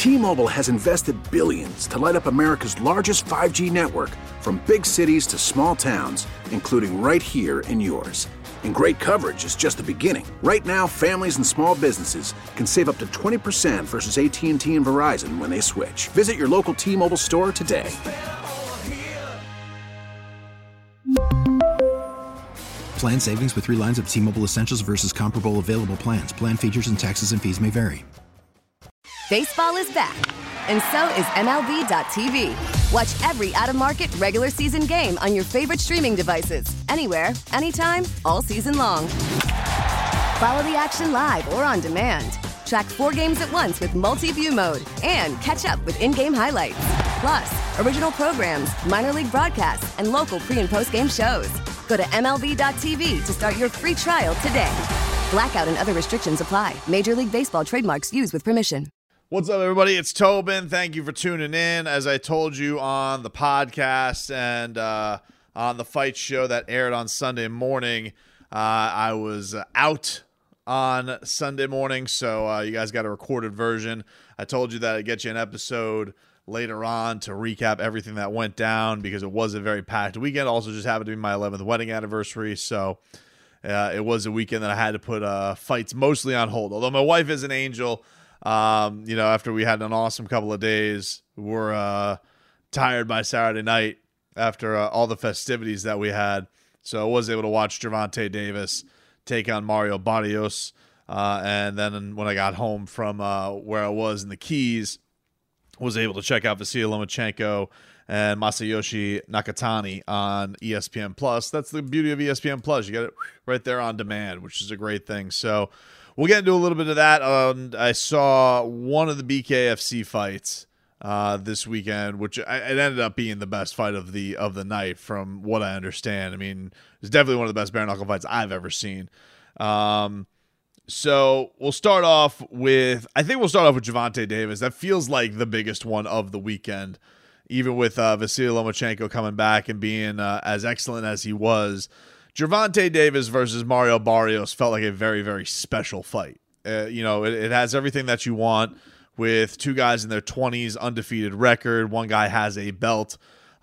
T-Mobile has invested billions to light up America's largest 5G network, from big cities to small towns, including right here in yours. And great coverage is just the beginning. Right now, families and small businesses can save up to 20% versus AT&T and Verizon when they switch. Visit your local T-Mobile store today. Plan savings with 3 lines of T-Mobile Essentials versus comparable available plans. Plan features and taxes and fees may vary. Baseball is back, and so is MLB.tv. Watch every out-of-market regular season game on your favorite streaming devices, anywhere, anytime, all season long. Follow the action live or on demand. Track 4 games at once with multi-view mode and catch up with in-game highlights. Plus, original programs, minor league broadcasts, and local pre- and post-game shows. Go to MLB.tv to start your free trial today. Blackout and other restrictions apply. Major League Baseball trademarks used with permission. What's up, everybody? It's Tobin. Thank you for tuning in. As I told you on the podcast and on the fight show that aired on Sunday morning, I was out on Sunday morning, so you guys got a recorded version. I told you that I'd get you an episode later on to recap everything that went down because it was a very packed weekend. Also just happened to be my 11th wedding anniversary, so it was a weekend that I had to put fights mostly on hold. Although my wife is an angel, after we had an awesome couple of days, we're tired by Saturday night after all the festivities that we had. So I was able to watch Gervonta Davis take on Mario Barrios. And then when I got home from where I was in the Keys, was able to check out Vasily Lomachenko and Masayoshi Nakatani on ESPN Plus. That's the beauty of ESPN Plus. You get it right there on demand, which is a great thing. So we'll get into a little bit of that. I saw one of the BKFC fights this weekend, which it ended up being the best fight of the night from what I understand. I mean, it's definitely one of the best bare knuckle fights I've ever seen. So we'll start off with Gervonta Davis. That feels like the biggest one of the weekend, even with Vasily Lomachenko coming back and being as excellent as he was. Gervonta Davis versus Mario Barrios felt like a very, very special fight. It has everything that you want with two guys in their 20s, undefeated record. One guy has a belt.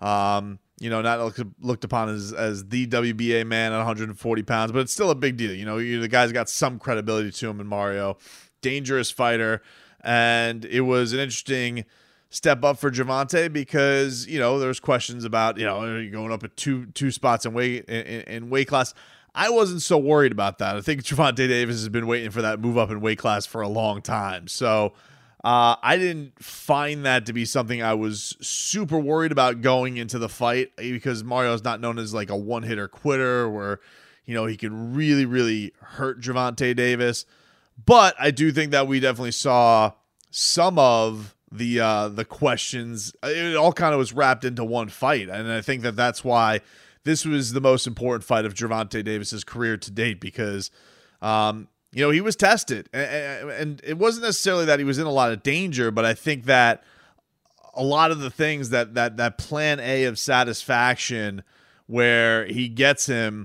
Not looked upon as the WBA man at 140 pounds, but it's still a big deal. The guy's got some credibility to him in Mario. Dangerous fighter. And it was an interesting step up for Gervonta because, there's questions about, are you going up at two spots in weight class? I wasn't so worried about that. I think Gervonta Davis has been waiting for that move up in weight class for a long time. So I didn't find that to be something I was super worried about going into the fight because Mario's not known as like a one-hitter quitter where, he can really, really hurt Gervonta Davis. But I do think that we definitely saw some of the questions. It all kind of was wrapped into one fight. And I think that that's why this was the most important fight of Gervonta Davis's career to date because, he was tested, and it wasn't necessarily that he was in a lot of danger, but I think that a lot of the things that plan A of satisfaction, where he gets him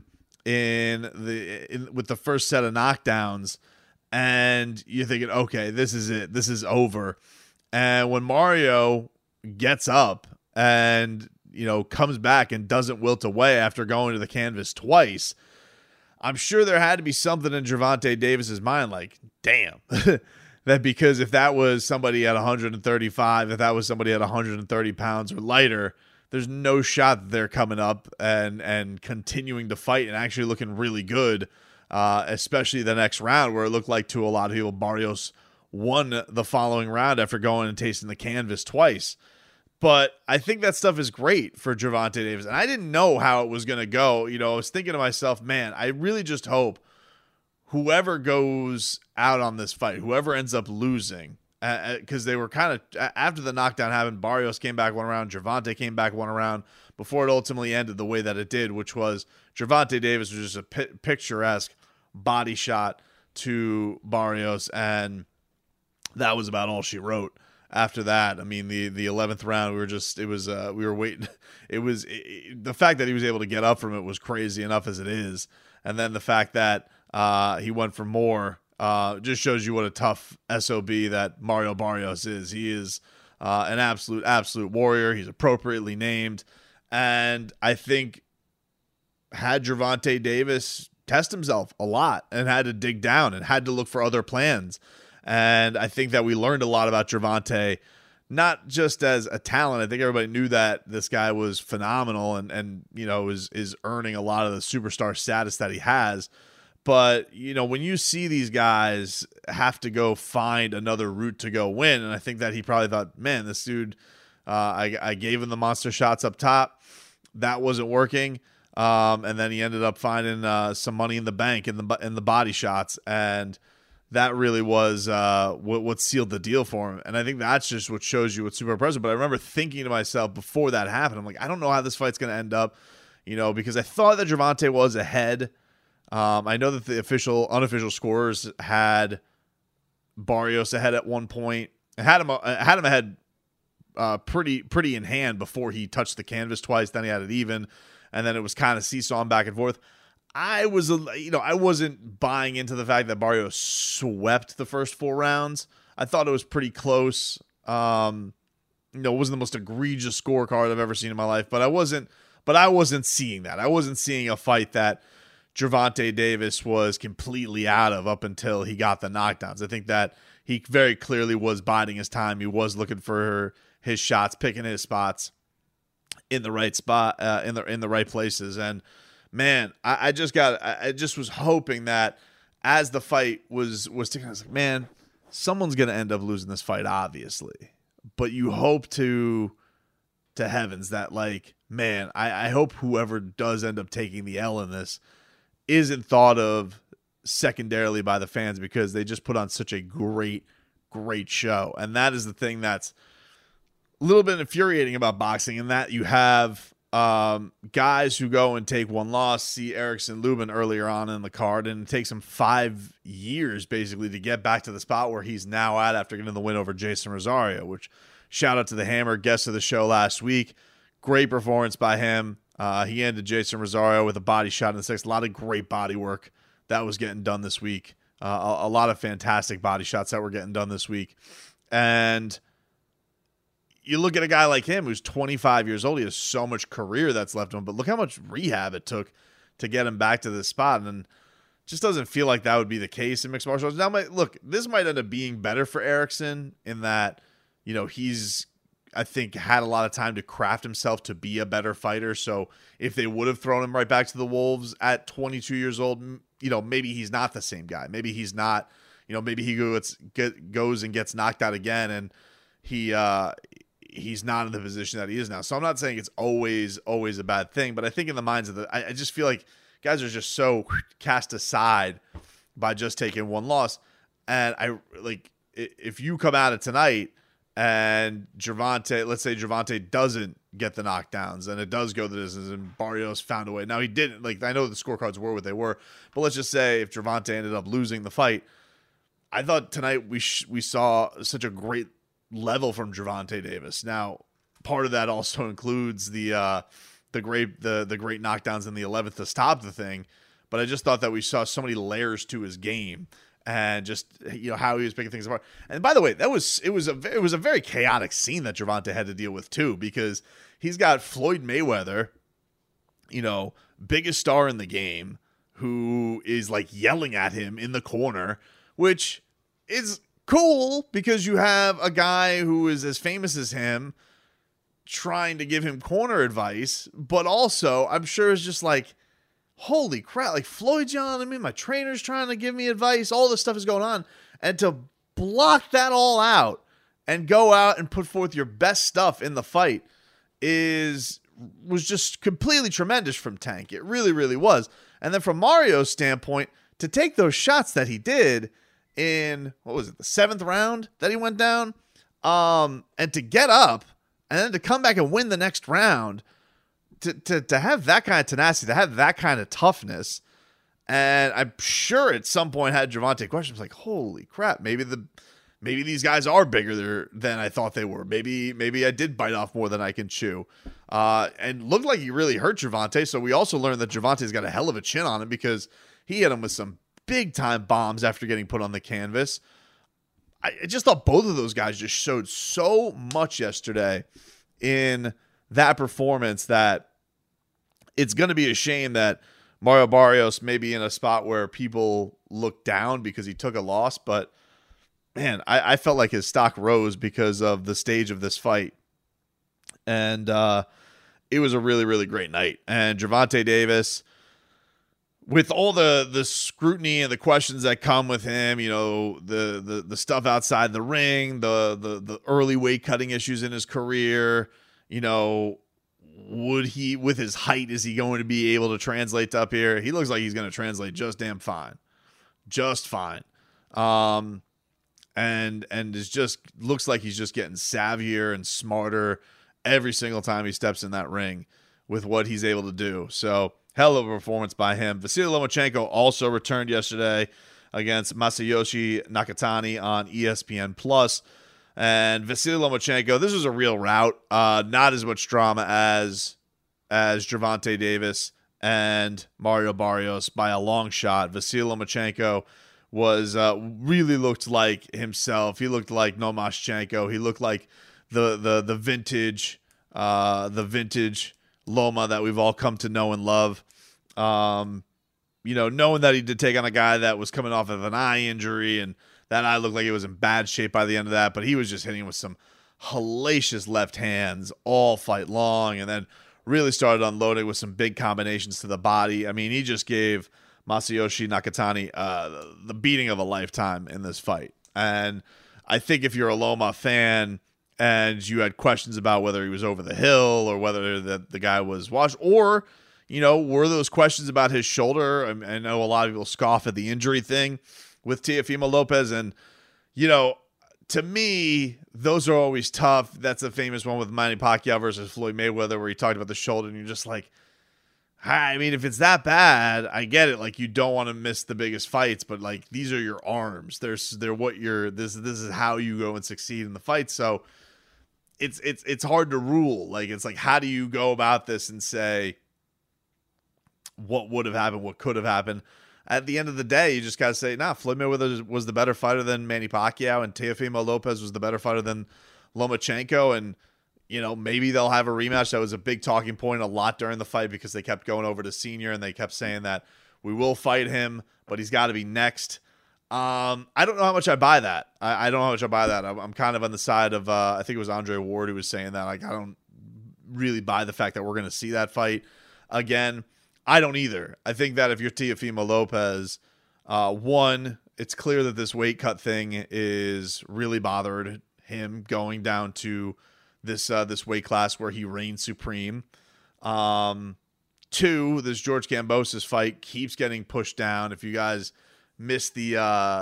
with the first set of knockdowns, and you're thinking, okay, this is it, this is over. And when Mario gets up and comes back and doesn't wilt away after going to the canvas twice, I'm sure there had to be something in Gervonta Davis's mind like, damn, that because if that was somebody at 135, if that was somebody at 130 pounds or lighter, there's no shot that they're coming up and continuing to fight and actually looking really good, especially the next round where it looked like to a lot of people Barrios won the following round after going and tasting the canvas twice. But I think that stuff is great for Gervonta Davis. And I didn't know how it was going to go. I was thinking to myself, man, I really just hope whoever goes out on this fight, whoever ends up losing, because they were kind of, after the knockdown happened, Barrios came back one round, Gervonta came back one round before it ultimately ended the way that it did, which was Gervonta Davis was just a picturesque body shot to Barrios. And that was about all she wrote. After that, I mean, the 11th round, we were waiting. The fact that he was able to get up from it was crazy enough as it is. And then the fact that he went for more Just shows you what a tough SOB that Mario Barrios is. He is an absolute warrior. He's appropriately named. And I think had Gervonta Davis test himself a lot and had to dig down and had to look for other plans. And I think that we learned a lot about Gervonta, not just as a talent. I think everybody knew that this guy was phenomenal and is earning a lot of the superstar status that he has. But, when you see these guys have to go find another route to go win, and I think that he probably thought, man, this dude, I gave him the monster shots up top. That wasn't working. And then he ended up finding some money in the bank in the body shots. And that really was what sealed the deal for him. And I think that's just what shows you what's super impressive. But I remember thinking to myself before that happened, I'm like, I don't know how this fight's going to end up, because I thought that Gervonta was ahead. I know that the unofficial scorers had Barrios ahead at one point. Had him ahead pretty in hand before he touched the canvas twice. Then he had it even, and then it was kind of seesawing back and forth. I wasn't buying into the fact that Barrios swept the first 4 rounds. I thought it was pretty close. It wasn't the most egregious scorecard I've ever seen in my life, but I wasn't seeing that. I wasn't seeing a fight that Gervonta Davis was completely out of up until he got the knockdowns. I think that he very clearly was biding his time. He was looking for his shots, picking his spots in the right spot, in the right places. And man, I just was hoping that as the fight was ticking, I was like, man, someone's going to end up losing this fight, obviously. But you hope to heavens that, like, man, I hope whoever does end up taking the L in this isn't thought of secondarily by the fans, because they just put on such a great show. And that is the thing that's a little bit infuriating about boxing, in that you have guys who go and take one loss. See Erickson Lubin earlier on in the card, and it takes him 5 years basically to get back to the spot where he's now at after getting the win over Jason Rosario, which, shout out to the Hammer, guest of the show last week. Great performance by him. He ended Jason Rosario with a body shot in the 6th. A lot of great body work that was getting done this week. A lot of fantastic body shots that were getting done this week. And you look at a guy like him who's 25 years old. He has so much career that's left him, but look how much rehab it took to get him back to this spot. And just doesn't feel like that would be the case in mixed martial arts. Now, look, this might end up being better for Erickson in that, he's, I think, had a lot of time to craft himself to be a better fighter. So if they would have thrown him right back to the Wolves at 22 years old, maybe he's not the same guy. Maybe he's not, maybe he goes and gets knocked out again, and he's not in the position that he is now. So I'm not saying it's always a bad thing, but I think in the minds of I just feel like guys are just so cast aside by just taking one loss. And if you come out of tonight and let's say Gervonta doesn't get the knockdowns and it does go the distance and Barrios found a way. Now he didn't, I know the scorecards were what they were, but let's just say if Gervonta ended up losing the fight, I thought tonight we saw such a great level from Gervonta Davis. Now, part of that also includes the great knockdowns in the 11th to stop the thing, but I just thought that we saw so many layers to his game. And just how he was picking things apart. And by the way, it was a very chaotic scene that Gervonta had to deal with too, because he's got Floyd Mayweather, biggest star in the game, who is yelling at him in the corner, which is cool because you have a guy who is as famous as him trying to give him corner advice, but also I'm sure it's just holy crap, Floyd's yelling at me, my trainer's trying to give me advice, all this stuff is going on. And to block that all out and go out and put forth your best stuff in the fight was just completely tremendous from Tank. It really, really was. And then from Mario's standpoint, to take those shots that he did in, the 7th round that he went down, and to get up and then to come back and win the next round, to have that kind of tenacity, to have that kind of toughness. And I'm sure at some point had Gervonta questions holy crap, maybe these guys are bigger than I thought they were. Maybe I did bite off more than I can chew. And looked like he really hurt Gervonta. So we also learned that Gervonta's got a hell of a chin on him, because he hit him with some big time bombs after getting put on the canvas. I just thought both of those guys just showed so much yesterday in that performance that it's going to be a shame that Mario Barrios may be in a spot where people look down because he took a loss. But, man, I felt like his stock rose because of the stage of this fight. And it was a really, really great night. And Gervonta Davis, with all the scrutiny and the questions that come with him, you know, the stuff outside the ring, the early weight cutting issues in his career, you know, would he, with his height, is he going to be able to translate to up here? He looks like he's going to translate just damn fine. Just fine. And is just looks like he's just getting savvier and smarter every single time he steps in that ring with what he's able to do. So, hell of a performance by him. Vasily Lomachenko also returned yesterday against Masayoshi Nakatani on ESPN+. And Vasily Lomachenko, this was a real rout. Not as much drama as Gervonta Davis and Mario Barrios by a long shot. Vasily Lomachenko was really looked like himself. He looked like Lomachenko. He looked like the vintage Loma that we've all come to know and love. You know, knowing that he did take on a guy that was coming off of an eye injury, and that eye looked like it was in bad shape by the end of that, but he was just hitting with some hellacious left hands all fight long, and then really started unloading with some big combinations to the body. I mean, he just gave Masayoshi Nakatani the beating of a lifetime in this fight. And I think if you're a Loma fan and you had questions about whether he was over the hill or whether the guy was washed, or, you know, were those questions about his shoulder? I know a lot of people scoff at the injury thing with Teofimo Lopez, and, you know, to me, those are always tough. That's a famous one with Manny Pacquiao versus Floyd Mayweather where he talked about the shoulder, and you're just like, I mean, if it's that bad, I get it. Like, you don't want to miss the biggest fights, but, like, these are your arms. They're what you're. This is how you go and succeed in the fight. So it's hard to rule. Like, it's like, how do you go about this and say what would have happened, what could have happened? At the end of the day, you just got to say, Floyd Mayweather was the better fighter than Manny Pacquiao, and Teofimo Lopez was the better fighter than Lomachenko. And, you know, maybe they'll have a rematch. That was a big talking point a lot during the fight because they kept going over to Senior and they kept saying that we will fight him, but he's got to be next. I don't know how much I buy that. I don't know how much I buy that. I'm kind of on the side of, I think it was Andre Ward who was saying that. Like, I don't really buy the fact that we're going to see that fight again. I don't either. I think that if you're Teofimo Lopez, one, it's clear that this weight cut thing is really bothered him going down to this weight class where he reigns supreme. Two, this George Kambosos fight keeps getting pushed down. If you guys missed the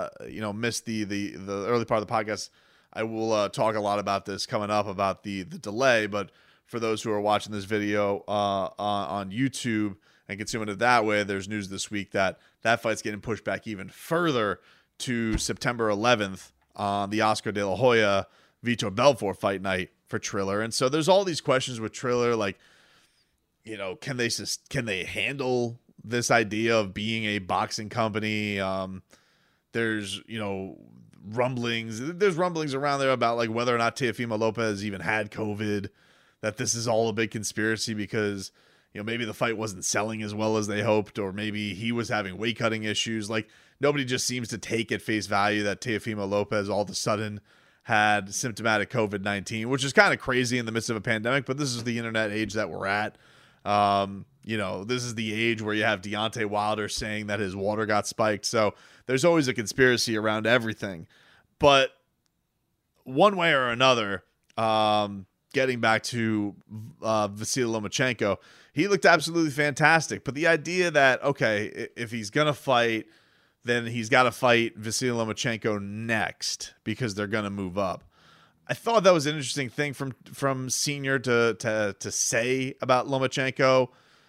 early part of the podcast, I will talk a lot about this coming up about the delay. But for those who are watching this video on YouTube and consuming it that way, there's news this week that fight's getting pushed back even further to September 11th on the Oscar De La Hoya Vitor Belfort fight night for Triller. And so there's all these questions with Triller, like, you know, can they handle this idea of being a boxing company? There's, you know, rumblings around there about like whether or not Teofimo Lopez even had COVID, that this is all a big conspiracy because, you know, maybe the fight wasn't selling as well as they hoped, or maybe he was having weight cutting issues. Like, nobody just seems to take at face value that Teofimo Lopez all of a sudden had symptomatic COVID-19, which is kind of crazy in the midst of a pandemic, but this is the internet age that we're at. You know, this is the age where you have Deontay Wilder saying that his water got spiked. So there's always a conspiracy around everything. But one way or another, getting back to Vasily Lomachenko, he looked absolutely fantastic. But the idea that, okay, if he's going to fight, then he's got to fight Vasily Lomachenko next because they're going to move up. I thought that was an interesting thing from Senior to say about Lomachenko.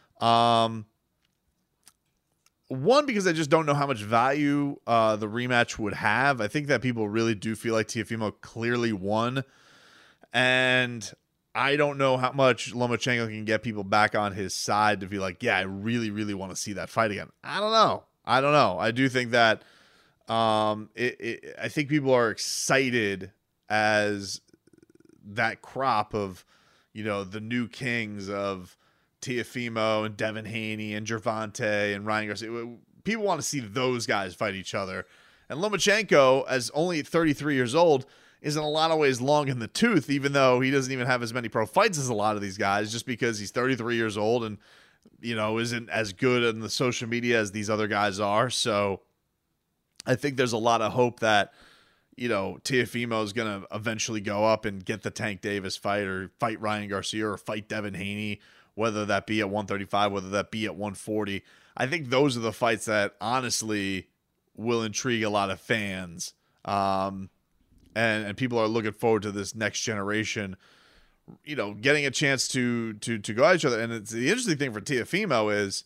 One, because I just don't know how much value the rematch would have. I think that people really do feel like Teofimo clearly won. And I don't know how much Lomachenko can get people back on his side to be like, yeah, I really, really want to see that fight again. I don't know. I don't know. I do think that I think people are excited as that crop of, the new kings of Teofimo and Devin Haney and Gervonta and Ryan Garcia. People want to see those guys fight each other. And Lomachenko, as only 33 years old, is in a lot of ways long in the tooth, even though he doesn't even have as many pro fights as a lot of these guys, just because he's 33 years old and, isn't as good in the social media as these other guys are. So I think there's a lot of hope that, Teofimo is going to eventually go up and get the Tank Davis fight or fight Ryan Garcia or fight Devin Haney, whether that be at 135, whether that be at 140. I think those are the fights that honestly will intrigue a lot of fans. And people are looking forward to this next generation, getting a chance to go at each other. And it's the interesting thing for Teofimo is,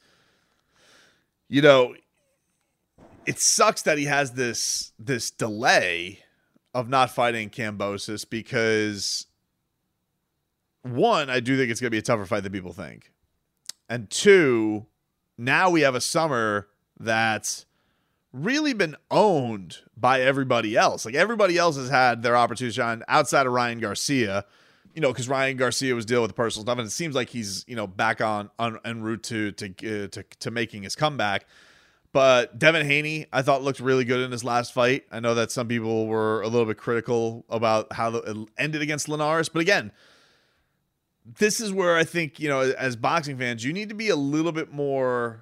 it sucks that he has this delay of not fighting Kambosos because, one, I do think it's going to be a tougher fight than people think. And two, now we have a summer that's really been owned by everybody else. Like, everybody else has had their opportunity to shine outside of Ryan Garcia, because Ryan Garcia was dealing with personal stuff, and it seems like he's, back on en route to making his comeback. But Devin Haney, I thought, looked really good in his last fight. I know that some people were a little bit critical about how it ended against Linares. But again, this is where I think, as boxing fans, you need to be a little bit more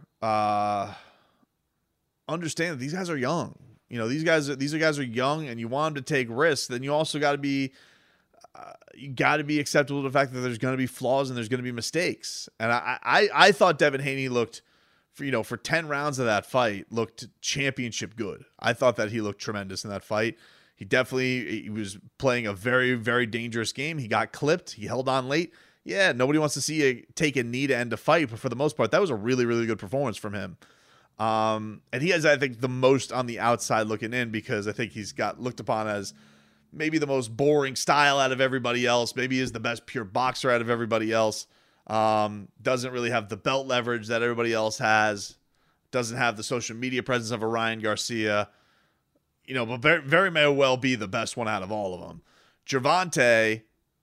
understand that these guys are young. These guys are young, and you want them to take risks. Then you also got to be acceptable to the fact that there's going to be flaws and there's going to be mistakes. And I thought Devin Haney looked, for 10 rounds of that fight, looked championship good. I thought that he looked tremendous in that fight. He was playing a very, very dangerous game. He got clipped. He held on late. Yeah, nobody wants to see you take a knee to end a fight, but for the most part, that was a really, really good performance from him. And he has, I think, the most on the outside looking in, because I think he's got looked upon as maybe the most boring style out of everybody else. Maybe is the best pure boxer out of everybody else. Doesn't really have the belt leverage that everybody else has. Doesn't have the social media presence of a Ryan Garcia. But very, very may well be the best one out of all of them. Gervonta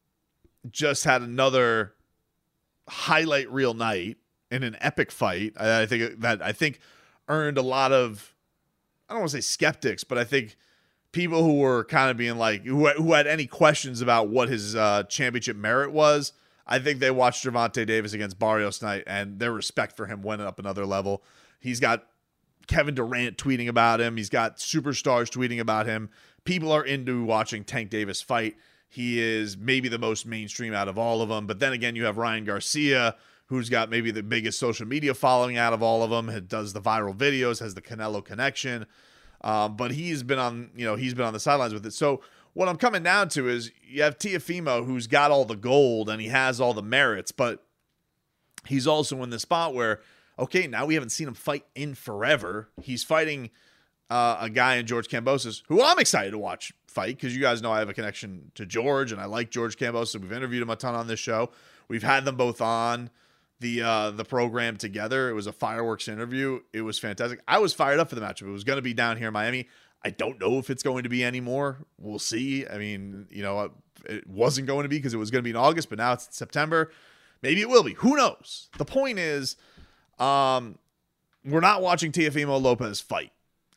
just had another highlight reel night in an epic fight. I think earned a lot of, I don't want to say skeptics, but I think people who were kind of being like, who had any questions about what his championship merit was, I think they watched Gervonta Davis against Barrios tonight, and their respect for him went up another level. He's got Kevin Durant tweeting about him. He's got superstars tweeting about him. People are into watching Tank Davis fight. He is maybe the most mainstream out of all of them. But then again, you have Ryan Garcia, who's got maybe the biggest social media following out of all of them. Does the viral videos, has the Canelo connection. But he's been on the sidelines with it. So what I'm coming down to is you have Teofimo, who's got all the gold and he has all the merits, but he's also in the spot where, okay, now we haven't seen him fight in forever. He's fighting a guy in George Kambosos, who I'm excited to watch fight, because you guys know I have a connection to George, and I like George Kambosos. We've interviewed him a ton on this show. We've had them both on the program together. It was a fireworks interview. It was fantastic. I was fired up for the matchup. It was going to be down here in Miami. I don't know if it's going to be anymore. We'll see. I mean, it wasn't going to be because it was going to be in August, but now it's September. Maybe it will be. Who knows? The point is, we're not watching Teofimo Lopez fight.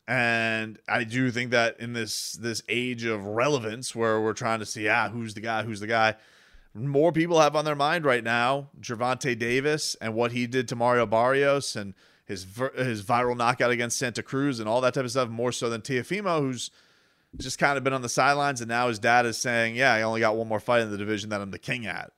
And I do think that in this age of relevance where we're trying to see, who's the guy, more people have on their mind right now Gervonta Davis and what he did to Mario Barrios and his viral knockout against Santa Cruz and all that type of stuff, more so than Teofimo, who's just kind of been on the sidelines, and now his dad is saying, I only got one more fight in the division that I'm the king at.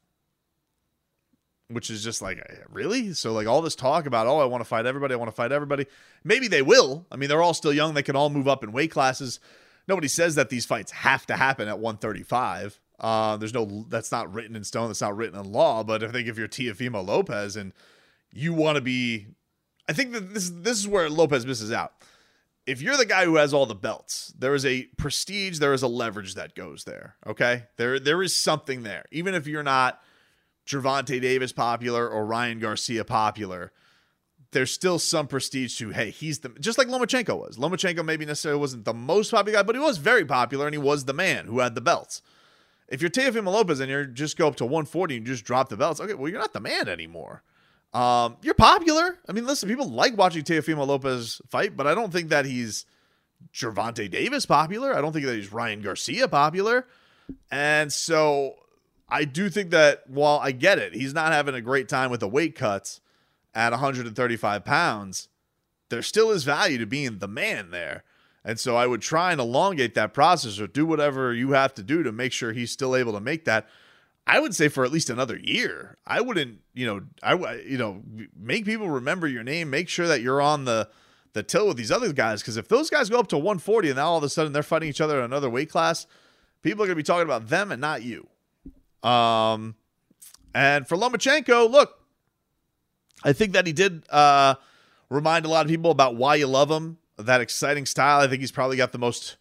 Which is just like, really? So like all this talk about, I want to fight everybody. Maybe they will. I mean, they're all still young. They can all move up in weight classes. Nobody says that these fights have to happen at 135. That's not written in stone. That's not written in law. But I think if you're Teofimo Lopez and you want to be, I think that this is where Lopez misses out. If you're the guy who has all the belts, there is a prestige, there is a leverage that goes there. Okay. There is something there. Even if you're not Gervonta Davis popular or Ryan Garcia popular, there's still some prestige to, hey, he's the, just like Lomachenko was. Lomachenko maybe necessarily wasn't the most popular guy, but he was very popular, and he was the man who had the belts. If you're Teofimo Lopez and you just go up to 140 and you just drop the belts, okay, well, you're not the man anymore. You're popular. I mean, listen, people like watching Teofimo Lopez fight, but I don't think that he's Gervonta Davis popular. I don't think that he's Ryan Garcia popular. And so I do think that while I get it, he's not having a great time with the weight cuts at 135 pounds, there still is value to being the man there. And so I would try and elongate that process or do whatever you have to do to make sure he's still able to make that. I would say for at least another year. I wouldn't, make people remember your name. Make sure that you're on the till with these other guys. Because if those guys go up to 140 and now all of a sudden they're fighting each other in another weight class, people are going to be talking about them and not you. And for Lomachenko, look, I think that he did remind a lot of people about why you love him. That exciting style. I think he's probably got the most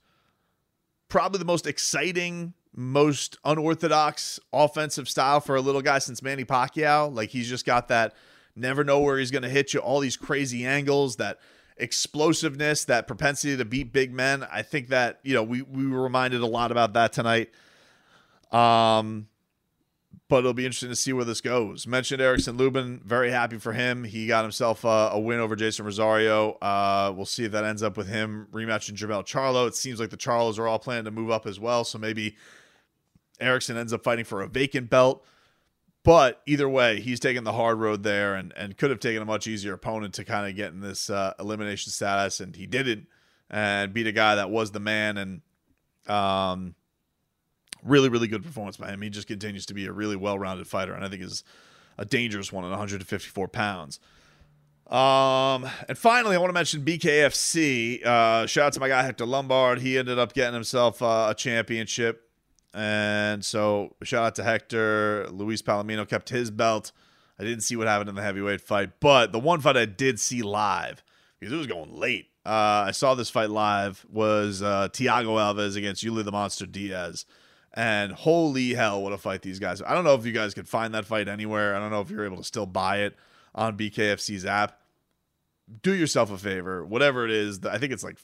exciting, most unorthodox offensive style for a little guy since Manny Pacquiao. Like, he's just got that never know where he's going to hit you, all these crazy angles, that explosiveness, that propensity to beat big men. I think that, we were reminded a lot about that tonight. But it'll be interesting to see where this goes. Mentioned Erickson Lubin, very happy for him. He got himself a win over Jason Rosario. We'll see if that ends up with him rematching Jermell Charlo. It seems like the Charlos are all planning to move up as well, so maybe Erickson ends up fighting for a vacant belt. But either way, he's taking the hard road there and could have taken a much easier opponent to kind of get in this elimination status, and he didn't, and beat a guy that was the man. And really, really good performance by him. He just continues to be a really well-rounded fighter, and I think is a dangerous one at 154 pounds. And finally, I want to mention BKFC. Shout out to my guy Hector Lombard. He ended up getting himself a championship. And so shout out to Hector. Luis Palomino kept his belt. I didn't see what happened in the heavyweight fight, but the one fight I did see live, because it was going late. I saw this fight live, was Thiago Alves against Yuli the Monster Diaz. And holy hell, what a fight these guys. I don't know if you guys could find that fight anywhere. I don't know if you're able to still buy it on BKFC's app. Do yourself a favor. Whatever it is, I think it's like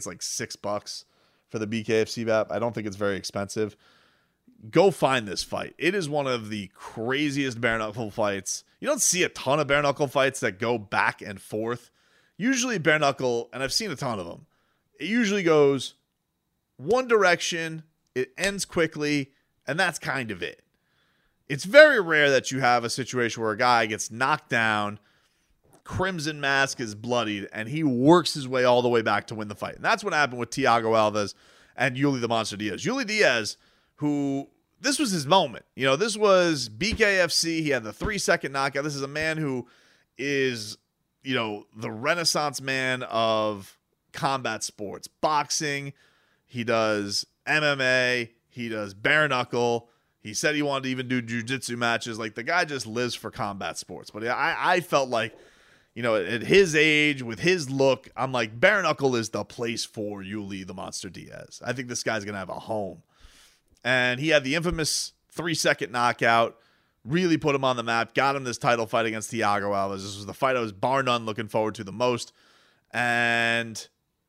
$6 for the BKFC app. I don't think it's very expensive. Go find this fight. It is one of the craziest bare knuckle fights. You don't see a ton of bare knuckle fights that go back and forth. Usually bare knuckle, and I've seen a ton of them, it usually goes one direction, it ends quickly, and that's kind of it. It's very rare that you have a situation where a guy gets knocked down, Crimson Mask is bloodied, and he works his way all the way back to win the fight. And that's what happened with Thiago Alves and Yuli the Monster Diaz. Yuli Diaz, who, this was his moment. This was BKFC. He had the 3-second knockout. This is a man who is, the renaissance man of combat sports. Boxing. He does MMA. He does bare knuckle. He said he wanted to even do jiu-jitsu matches. Like, the guy just lives for combat sports. But I felt like, at his age, with his look, I'm like, bare knuckle is the place for Yuli the Monster Diaz. I think this guy's going to have a home. And he had the infamous 3-second knockout, really put him on the map, got him this title fight against Thiago Alves. This was the fight I was bar none looking forward to the most. And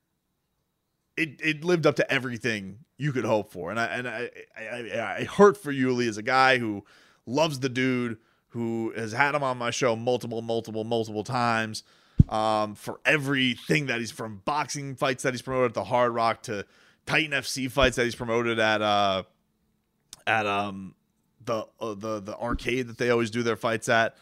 it lived up to everything you could hope for. And I hurt for Yuli as a guy who loves the dude, who has had him on my show multiple times, for everything that he's, from boxing fights that he's promoted at the Hard Rock to Titan FC fights that he's promoted at the arcade that they always do their fights at.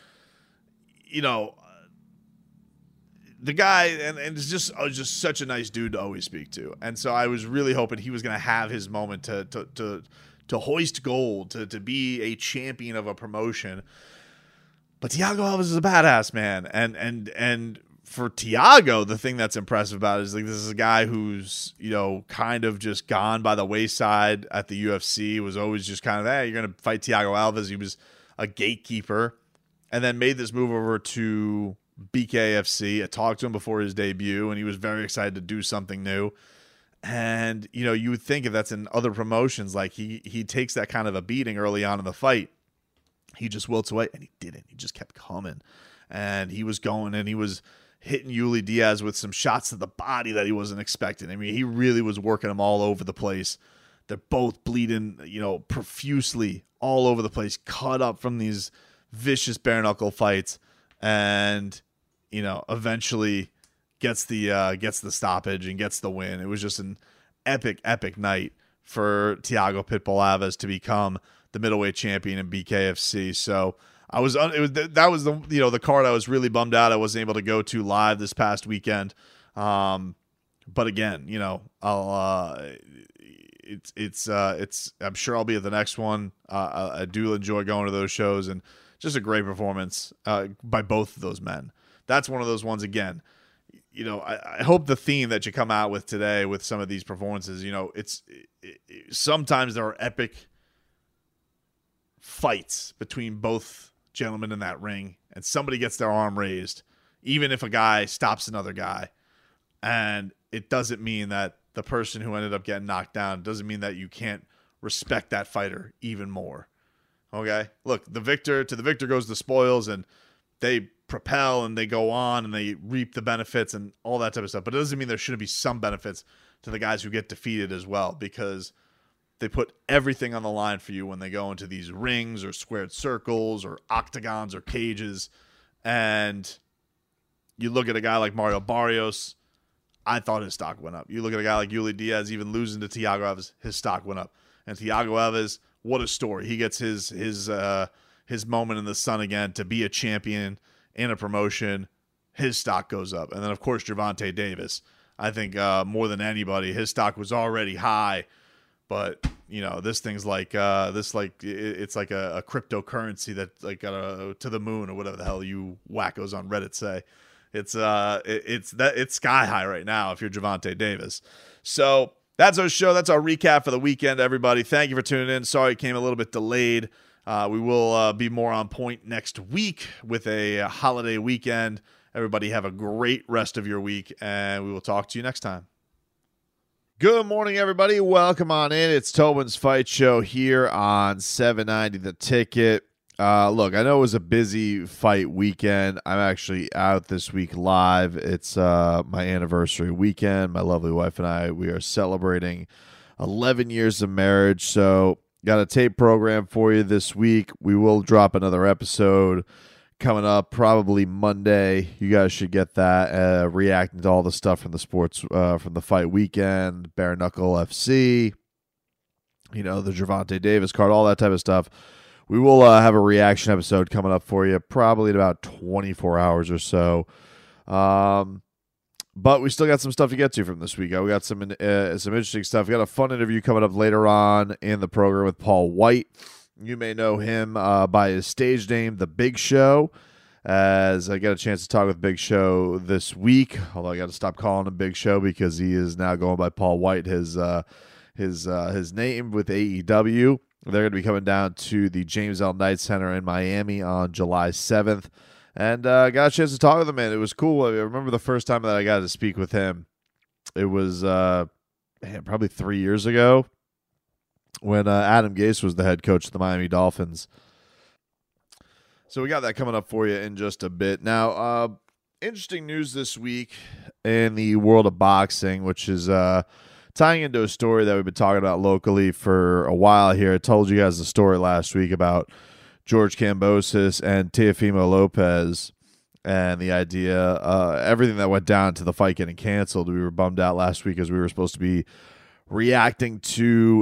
The guy and is just such a nice dude to always speak to. And so I was really hoping he was going to have his moment to hoist gold, to be a champion of a promotion. But Thiago Alves is a badass, man. And for Thiago, the thing that's impressive about it is, like, this is a guy who's, kind of just gone by the wayside at the UFC. It was always just kind of, hey, you're going to fight Thiago Alves. He was a gatekeeper, and then made this move over to BKFC. I talked to him before his debut, and he was very excited to do something new. And, you would think if that's in other promotions, like, he takes that kind of a beating early on in the fight. He just wilts away, and he didn't. He just kept coming. and he was going and he was hitting Yuli Diaz with some shots to the body that he wasn't expecting. I mean, he really was working him all over the place. They're both bleeding, profusely all over the place, cut up from these vicious bare knuckle fights, and eventually gets the stoppage and gets the win. It was just an epic night for Thiago Pitbull Alves to become the middleweight champion in BKFC. So that was the card I was really bummed out I wasn't able to go to live this past weekend. But again, I'm sure I'll be at the next one. I do enjoy going to those shows, and just a great performance by both of those men. That's one of those ones again. I hope the theme that you come out with today with some of these performances, sometimes there are epic fights between both gentlemen in that ring, and somebody gets their arm raised, even if a guy stops another guy. And it doesn't mean that the person who ended up getting knocked down, doesn't mean that you can't respect that fighter even more. Okay? Look, to the victor goes the spoils, and they propel and they go on and they reap the benefits and all that type of stuff. But it doesn't mean there shouldn't be some benefits to the guys who get defeated as well, because they put everything on the line for you when they go into these rings or squared circles or octagons or cages. And you look at a guy like Mario Barrios, I thought his stock went up. You look at a guy like Yuli Diaz, even losing to Thiago Alves, his stock went up. And Thiago Alves, what a story. He gets his moment in the sun again to be a champion in a promotion. His stock goes up. And then, of course, Gervonta Davis. I think more than anybody, his stock was already high. But, this thing's like it's like a cryptocurrency that like got to the moon or whatever the hell you wackos on Reddit say. It's sky high right now if you're Gervonta Davis. So that's our show. That's our recap for the weekend, everybody. Thank you for tuning in. Sorry it came a little bit delayed. We will be more on point next week with a holiday weekend. Everybody have a great rest of your week, and we will talk to you next time. Good morning, everybody. Welcome on in. It's Tobin's Fight Show here on 790 The Ticket. Look, I know it was a busy fight weekend. I'm actually out this week live. It's my anniversary weekend. My lovely wife and I, we are celebrating 11 years of marriage. So got a tape program for you this week. We will drop another episode coming up probably Monday. You guys should get that, reacting to all the stuff from the sports, from the fight weekend, Bare Knuckle FC, the Gervonta Davis card, all that type of stuff. We will have a reaction episode coming up for you probably in about 24 hours or so. But we still got some stuff to get to from this week. We got some interesting stuff. We got a fun interview coming up later on in the program with Paul White. You may know him by his stage name, The Big Show, as I got a chance to talk with Big Show this week, although I got to stop calling him Big Show because he is now going by Paul White, his name with AEW. They're going to be coming down to the James L. Knight Center in Miami on July 7th. And got a chance to talk with him, man. It was cool. I remember the first time that I got to speak with him. It was probably 3 years ago when Adam Gase was the head coach of the Miami Dolphins. So we got that coming up for you in just a bit. Now, interesting news this week in the world of boxing, which is tying into a story that we've been talking about locally for a while here. I told you guys the story last week about George Kambosos and Teofimo Lopez and the idea, everything that went down to the fight getting canceled. We were bummed out last week as we were supposed to be reacting to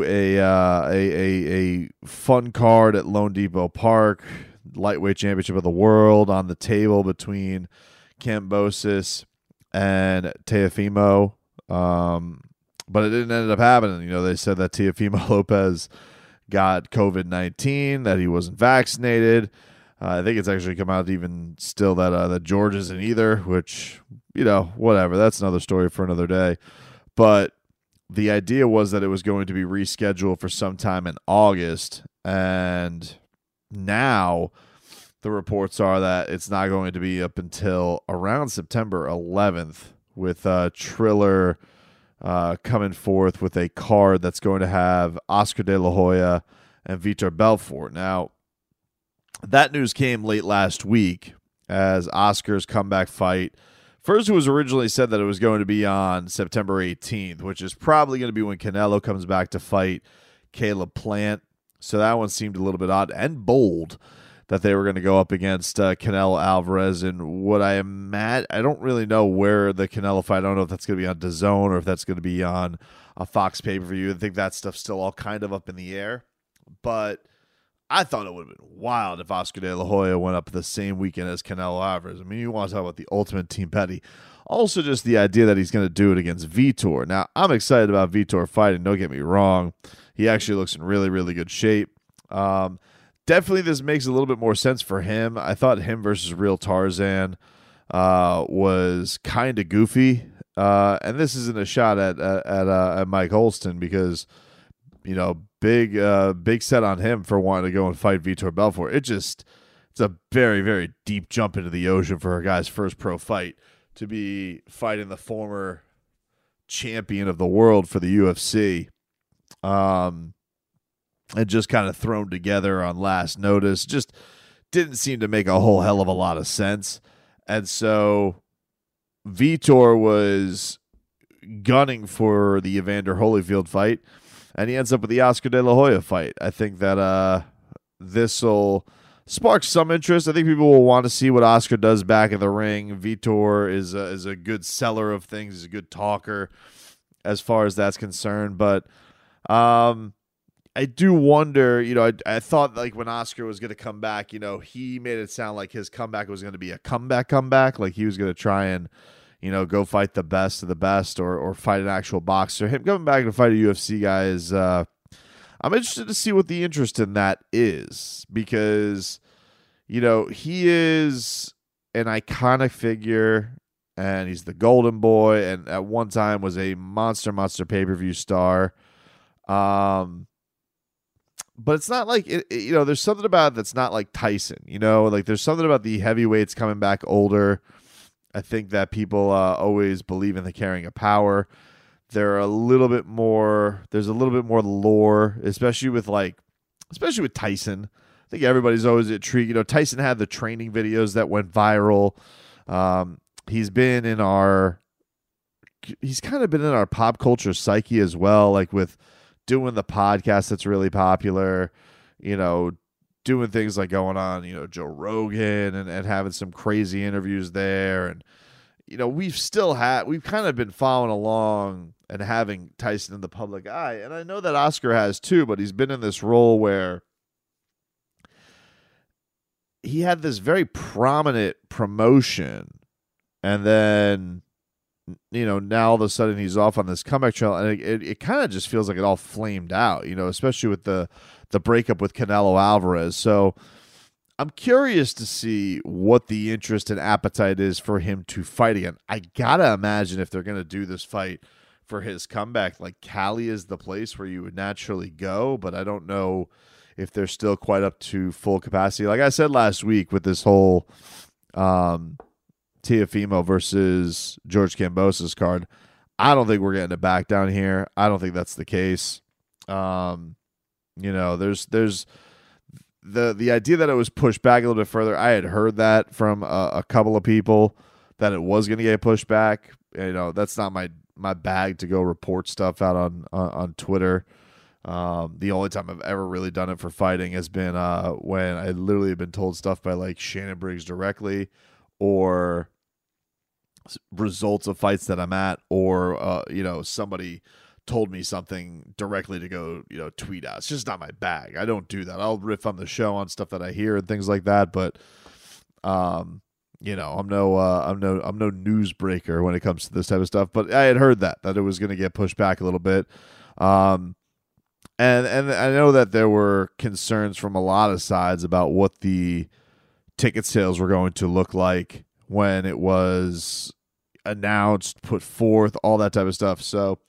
a fun card at Lone Depot Park, lightweight championship of the world on the table between Kambosos and Teofimo. But it didn't end up happening. They said that Teofimo Lopez got COVID-19, that he wasn't vaccinated. I think it's actually come out even still that George isn't either, which, whatever. That's another story for another day. But the idea was that it was going to be rescheduled for sometime in August, and now the reports are that it's not going to be up until around September 11th, with Triller coming forth with a card that's going to have Oscar De La Hoya and Vitor Belfort. Now, that news came late last week, as Oscar's comeback fight. First, it was originally said that it was going to be on September 18th, which is probably going to be when Canelo comes back to fight Caleb Plant. So that one seemed a little bit odd and bold that they were going to go up against Canelo Alvarez. And what I don't really know where the Canelo fight, I don't know if that's going to be on DAZN or if that's going to be on a Fox pay-per-view. I think that stuff's still all kind of up in the air. But I thought it would have been wild if Oscar De La Hoya went up the same weekend as Canelo Alvarez. I mean, you want to talk about the ultimate team petty. Also, just the idea that he's going to do it against Vitor. Now, I'm excited about Vitor fighting. Don't get me wrong. He actually looks in really, really good shape. Definitely this makes a little bit more sense for him. I thought him versus Real Tarzan was kind of goofy. And this isn't a shot at Mike Holston because, big set on him for wanting to go and fight Vitor Belfort. It's a very, very deep jump into the ocean for a guy's first pro fight to be fighting the former champion of the world for the UFC. And just kind of thrown together on last notice. Just didn't seem to make a whole hell of a lot of sense. And so Vitor was gunning for the Evander Holyfield fight, and he ends up with the Oscar De La Hoya fight. I think that this will spark some interest. I think people will want to see what Oscar does back in the ring. Vitor is a good seller of things. He's a good talker as far as that's concerned. But I do wonder, I thought like when Oscar was going to come back, he made it sound like his comeback was going to be a comeback. Like he was going to try and, go fight the best of the best or fight an actual boxer. Him coming back to fight a UFC guy is, I'm interested to see what the interest in that is because, he is an iconic figure and he's the golden boy and at one time was a monster pay-per-view star. But it's not like, there's something about it that's not like Tyson, like there's something about the heavyweights coming back older. I think that people always believe in the carrying of power. There's a little bit more lore, especially with Tyson. I think everybody's always intrigued. Tyson had the training videos that went viral. He's kind of been in our pop culture psyche as well, like with doing the podcast that's really popular, doing things like going on, Joe Rogan and having some crazy interviews there. And, we've kind of been following along and having Tyson in the public eye. And I know that Oscar has too, but he's been in this role where he had this very prominent promotion and then, now all of a sudden he's off on this comeback trail, and it kind of just feels like it all flamed out, especially with the breakup with Canelo Alvarez. So I'm curious to see what the interest and appetite is for him to fight again. I gotta imagine if they're going to do this fight for his comeback, like Cali is the place where you would naturally go, but I don't know if they're still quite up to full capacity. Like I said last week with this whole Teofimo versus George Kambosos card, I don't think we're getting it back down here. I don't think that's the case. There's the idea that it was pushed back a little bit further. I had heard that from a couple of people that it was going to get pushed back. That's not my bag to go report stuff out on Twitter. The only time I've ever really done it for fighting has been when I literally have been told stuff by like Shannon Briggs directly, or results of fights that I'm at, or somebody told me something directly to go tweet out. It's just not my bag. I don't do that. I'll riff on the show on stuff that I hear and things like that, but I'm no newsbreaker when it comes to this type of stuff. But I had heard that it was going to get pushed back a little bit. And I know that there were concerns from a lot of sides about what the ticket sales were going to look like when it was announced, put forth, all that type of stuff. So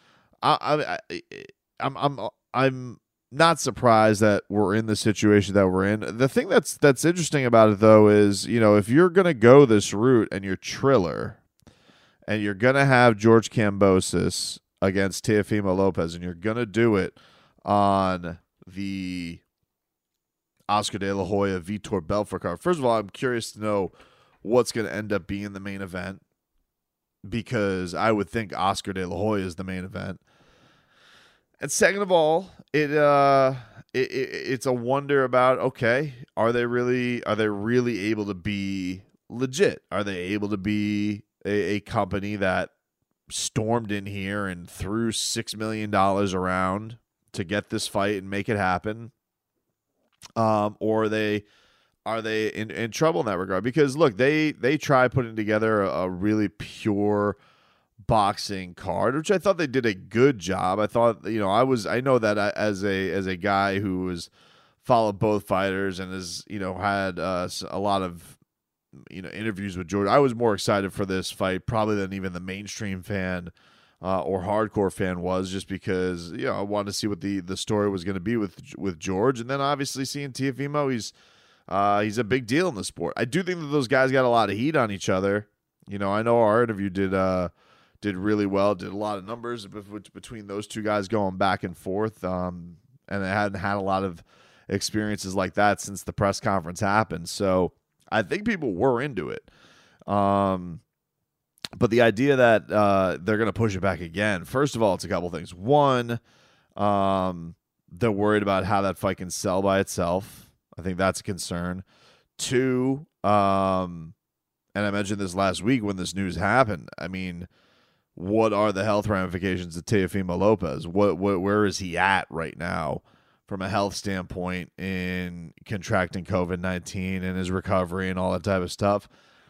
I'm not surprised that we're in the situation that we're in. The thing that's interesting about it though is, if you're gonna go this route and you're Triller, and you're gonna have George Kambosos against Teofimo Lopez, and you're gonna do it on Oscar De La Hoya, Vitor Belfort card. First of all, I'm curious to know what's going to end up being the main event, because I would think Oscar De La Hoya is the main event. And second of all, it's a wonder about, okay, are they really able to be legit? Are they able to be a company that stormed in here and threw $6 million around to get this fight and make it happen? Or are they in trouble in that regard? Because look, they tried putting together a really pure boxing card, which I thought they did a good job. I thought, I know that as a guy who has followed both fighters and has, had a lot of, interviews with George, I was more excited for this fight probably than even the mainstream fan or hardcore fan was, just because, I wanted to see what the story was going to be with George. And then obviously seeing Teofimo, he's a big deal in the sport. I do think that those guys got a lot of heat on each other. I know our interview did really well, did a lot of numbers between those two guys going back and forth. And they hadn't had a lot of experiences like that since the press conference happened. So I think people were into it. But the idea that they're going to push it back again, first of all, it's a couple things. One, they're worried about how that fight can sell by itself. I think that's a concern. Two, and I mentioned this last week when this news happened, I mean, what are the health ramifications of Teofimo Lopez? Where is he at right now from a health standpoint in contracting COVID-19 and his recovery and all that type of stuff?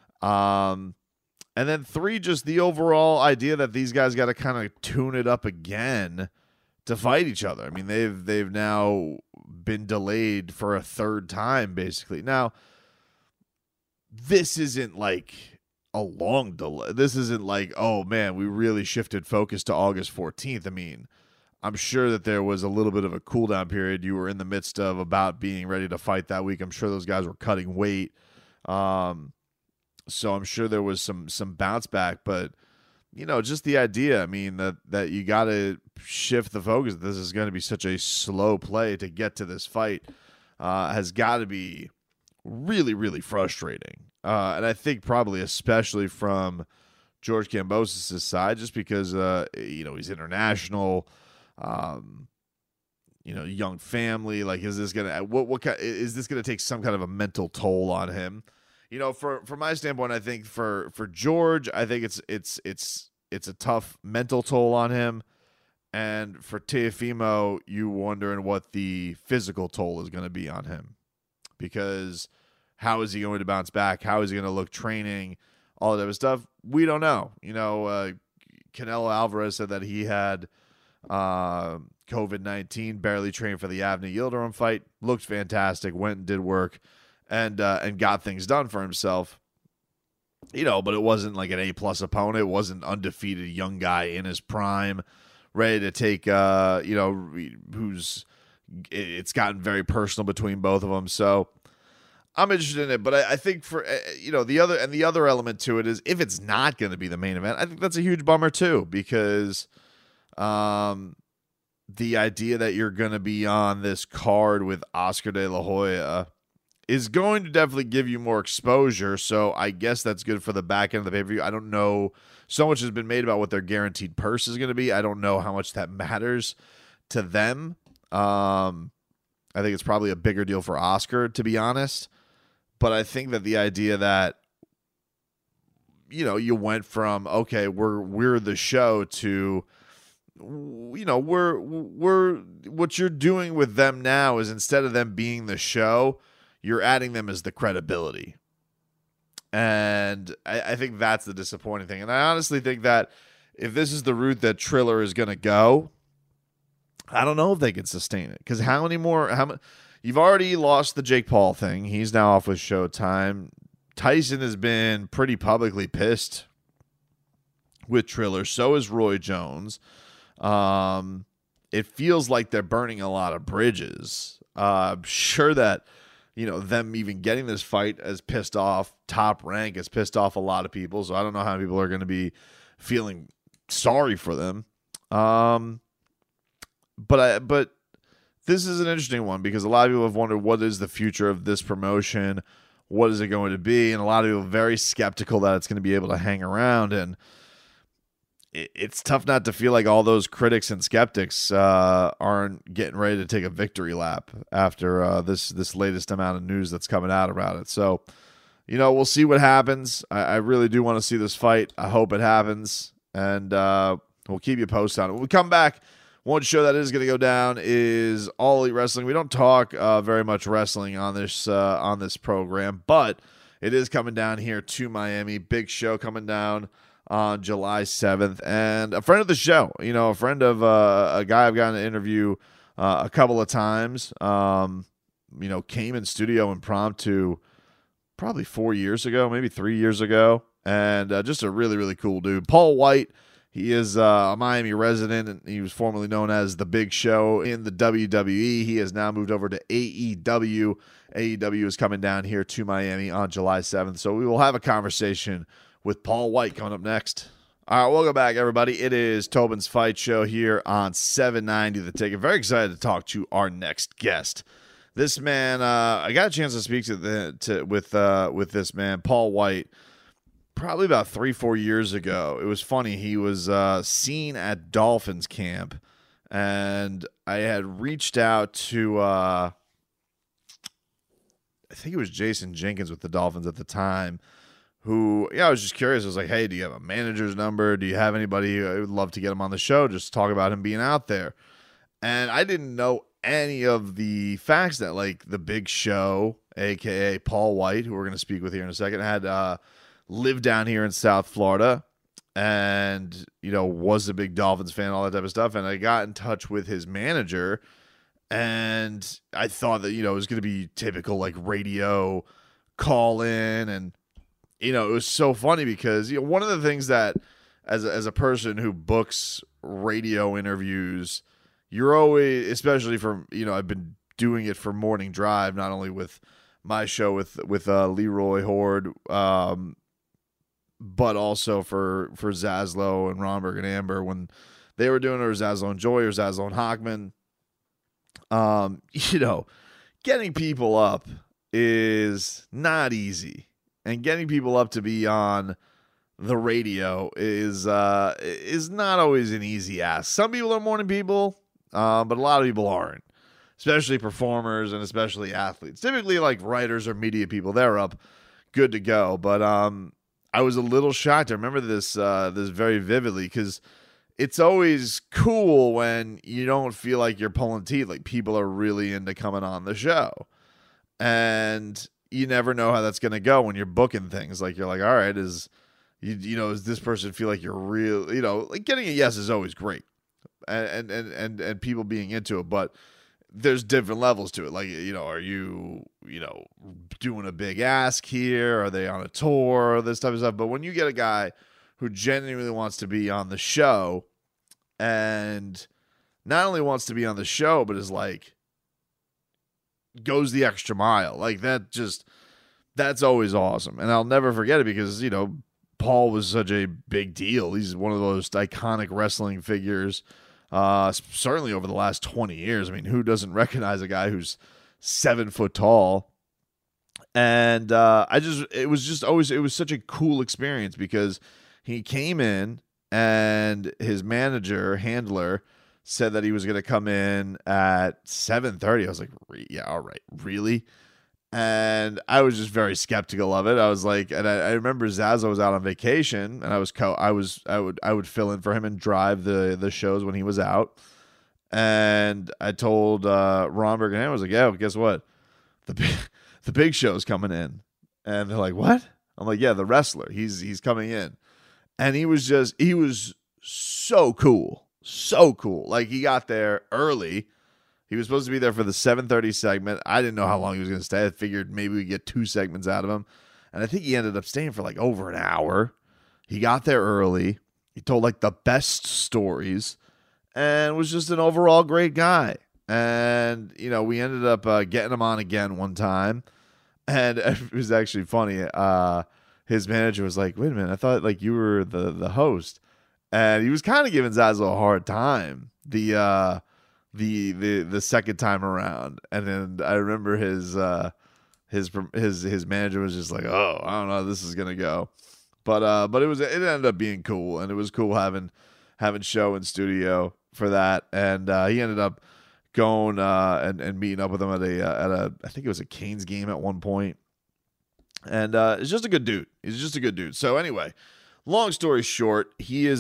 And then three, just the overall idea that these guys got to kind of tune it up again to fight each other. I mean, they've now been delayed for a third time, basically. Now, this isn't like a long delay. This isn't like, oh man, we really shifted focus to August 14th. I mean, I'm sure that there was a little bit of a cool down period you were in the midst of about being ready to fight that week. I'm sure those guys were cutting weight. So I'm sure there was some bounce back, but just the idea, I mean, that you got to shift the focus. This is going to be such a slow play to get to this fight, has got to be really, really frustrating. And I think probably especially from George Kambosos' side, just because, he's international, young family. Like, is this going to, is this going to take some kind of a mental toll on him? From my standpoint, I think for George, I think it's a tough mental toll on him. And for Teofimo, you wondering what the physical toll is going to be on him, because how is he going to bounce back? How is he going to look training? All that other stuff, we don't know. Canelo Alvarez said that he had COVID-19, barely trained for the Avni Yildirim fight, looked fantastic, went and did work, and got things done for himself. But it wasn't like an A+ opponent. It wasn't undefeated young guy in his prime, ready to take, it's gotten very personal between both of them. So I'm interested in it, but I think for, the other element to it is, if it's not going to be the main event, I think that's a huge bummer too, because the idea that you're going to be on this card with Oscar De La Hoya is going to definitely give you more exposure. So I guess that's good for the back end of the pay-per-view. I don't know. So much has been made about what their guaranteed purse is going to be. I don't know how much that matters to them. I think it's probably a bigger deal for Oscar, to be honest. But I think that the idea that, you went from, okay, we're the show to, we're what you're doing with them now is, instead of them being the show, you're adding them as the credibility. And I think that's the disappointing thing. And I honestly think that if this is the route that Triller is going to go, I don't know if they can sustain it. Because you've already lost the Jake Paul thing. He's now off with Showtime. Tyson has been pretty publicly pissed with Triller. So is Roy Jones. It feels like they're burning a lot of bridges. I'm sure that, them even getting this fight has pissed off Top Rank, has pissed off a lot of people. So I don't know how many people are going to be feeling sorry for them. But this is an interesting one because a lot of people have wondered what is the future of this promotion, what is it going to be, and a lot of people are very skeptical that it's going to be able to hang around, and it's tough not to feel like all those critics and skeptics aren't getting ready to take a victory lap after this latest amount of news that's coming out about it. So, we'll see what happens. I really do want to see this fight. I hope it happens, and we'll keep you posted on it. When we come back, one show that is going to go down is All Elite Wrestling. We don't talk very much wrestling on this program, but it is coming down here to Miami. Big show coming down on July 7th, and a friend of the show, a friend of a guy I've gotten to interview a couple of times, came in studio impromptu probably 4 years ago, maybe 3 years ago, and just a really, really cool dude. Paul White, he is a Miami resident, and he was formerly known as The Big Show in the WWE. He has now moved over to AEW. AEW is coming down here to Miami on July 7th, so we will have a conversation with Paul White coming up next. All right, welcome back, everybody. It is Tobin's Fight Show here on 790 The Ticket. Very excited to talk to our next guest. This man, I got a chance to speak with this man, Paul White, probably about 3-4 years ago. It was funny. He was seen at Dolphins camp, and I had reached out to, I think it was Jason Jenkins with the Dolphins at the time, who, I was just curious. I was like, hey, do you have a manager's number? Do you have anybody? I would love to get him on the show, just talk about him being out there. And I didn't know any of the facts that, like, the Big Show, a.k.a. Paul White, who we're going to speak with here in a second, had lived down here in South Florida and, was a big Dolphins fan, all that type of stuff. And I got in touch with his manager, and I thought that, it was going to be typical, like, radio call in, and it was so funny because one of the things that as a person who books radio interviews, you're always, especially from I've been doing it for Morning Drive, not only with my show with Leroy Horde, but also for Zaslow and Romberg and Amber when they were doing it, or Zaslow and Joy, or Zaslow and Hochman. Getting people up is not easy. And getting people up to be on the radio is not always an easy ask. Some people are morning people, but a lot of people aren't, especially performers and especially athletes. Typically, like writers or media people, they're up, good to go. But I was a little shocked. I remember this very vividly because it's always cool when you don't feel like you're pulling teeth, like people are really into coming on the show. And you never know how that's going to go when you're booking things. Like, you're like, all right, does this person feel like you're real? Like, getting a yes is always great, and people being into it. But there's different levels to it. Like, are you doing a big ask here? Are they on a tour? Or this type of stuff. But when you get a guy who genuinely wants to be on the show, and not only wants to be on the show, but is like, goes the extra mile, like that's always awesome. And I'll never forget it because Paul was such a big deal. He's one of those iconic wrestling figures, certainly over the last 20 years. I mean, who doesn't recognize a guy who's 7 foot tall? And it was such a cool experience because he came in and his handler said that he was going to come in at 7:30. I was like, yeah, all right, really? And I was just very skeptical of it. I was like, and I remember Zazo was out on vacation, and I would fill in for him and drive the shows when he was out. And I told Romberg and I was like, yeah, well, guess what? The Big Show's coming in. And they're like, what? I'm like, yeah, the wrestler. He's coming in. And he was so cool. So cool. Like, he got there early. He was supposed to be there for the 7:30 segment. I didn't know how long he was going to stay. I figured maybe we'd get 2 segments out of him. And I think he ended up staying for like over an hour. He got there early. He told like the best stories and was just an overall great guy. And, we ended up getting him on again one time. And it was actually funny. His manager was like, wait a minute, I thought like you were the host. And he was kind of giving Zazo a hard time. The the second time around. And then I remember his manager was just like, "Oh, I don't know how this is gonna go," but it ended up being cool, and it was cool having Show in studio for that, and he ended up going and meeting up with him at a I think it was a Canes game at one point, and he's just a good dude. He's just a good dude. So anyway, long story short,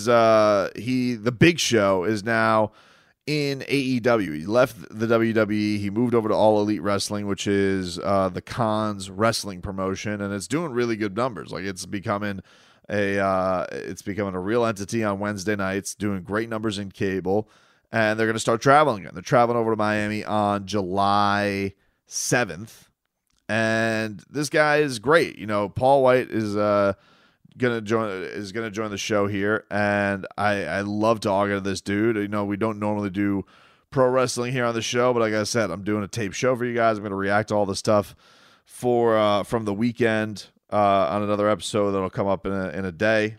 the Big Show is now in AEW. He left the WWE. He moved over to All Elite Wrestling, which is the Khan's wrestling promotion, and it's doing really good numbers. Like it's becoming a real entity on Wednesday nights, doing great numbers in cable, and they're going to start traveling again. They're traveling over to Miami on July 7th, and this guy is great. You know, Paul White is gonna join the show here, and I love talking to this dude. You know, we don't normally do pro wrestling here on the show, but like I said, I'm doing a tape show for you guys. I'm gonna react to all the stuff from the weekend on another episode that'll come up in a day.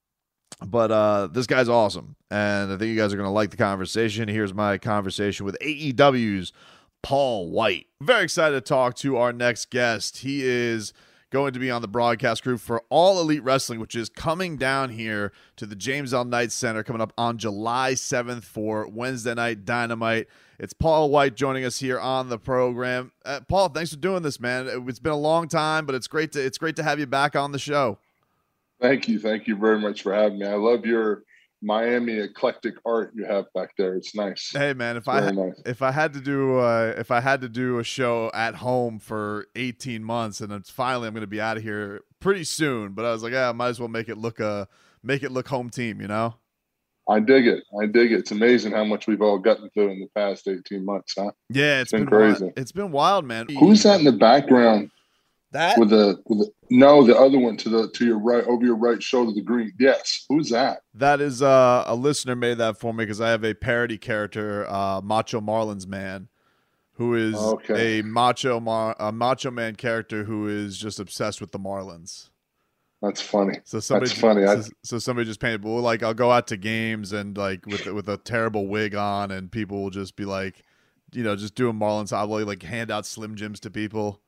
But this guy's awesome, and I think you guys are gonna like the conversation. Here's my conversation with AEW's Paul White. Very excited to talk to our next guest. He is going to be on the broadcast crew for All Elite Wrestling, which is coming down here to the James L. Knight Center coming up on July 7th for Wednesday Night Dynamite. It's Paul White joining us here on the program. Paul, thanks for doing this, man. It's been a long time, but it's great to have you back on the show. Thank you very much for having me. I love your Miami eclectic art you have back there. It's nice. Hey man, if I had to do a show at home for 18 months, and it's finally I'm going to be out of here pretty soon, but I was like, I might as well make it look home team, you know? I dig it. It's amazing how much we've all gotten through in the past 18 months, huh? Yeah, it's been crazy. It's been wild, man. Who's that in the background? That the other one to your right, over your right shoulder, the green. Yes. Who's that? That is a listener made that for me because I have a parody character, Macho Marlins Man, who is a macho man character who is just obsessed with the Marlins. That's funny. So somebody just painted. Well, like I'll go out to games and like with a terrible wig on, and people will just be like, you know, just doing Marlins. I'll like hand out Slim Jims to people.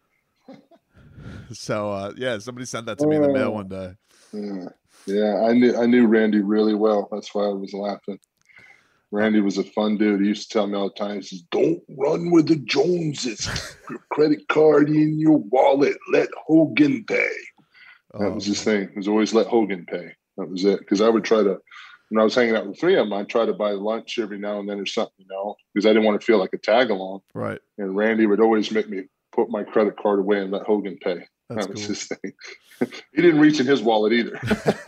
So somebody sent that to me in the mail one day. Yeah, I knew Randy really well. That's why I was laughing. Randy was a fun dude. He used to tell me all the time, he says, "Don't run with the Joneses. Your credit card in your wallet. Let Hogan pay." That was his thing. It was always let Hogan pay. That was it. Because I would try to, when I was hanging out with three of them, I'd try to buy lunch every now and then or something, you know, because I didn't want to feel like a tag along. Right. And Randy would always make me put my credit card away and let Hogan pay. That was his thing. He didn't reach in his wallet either.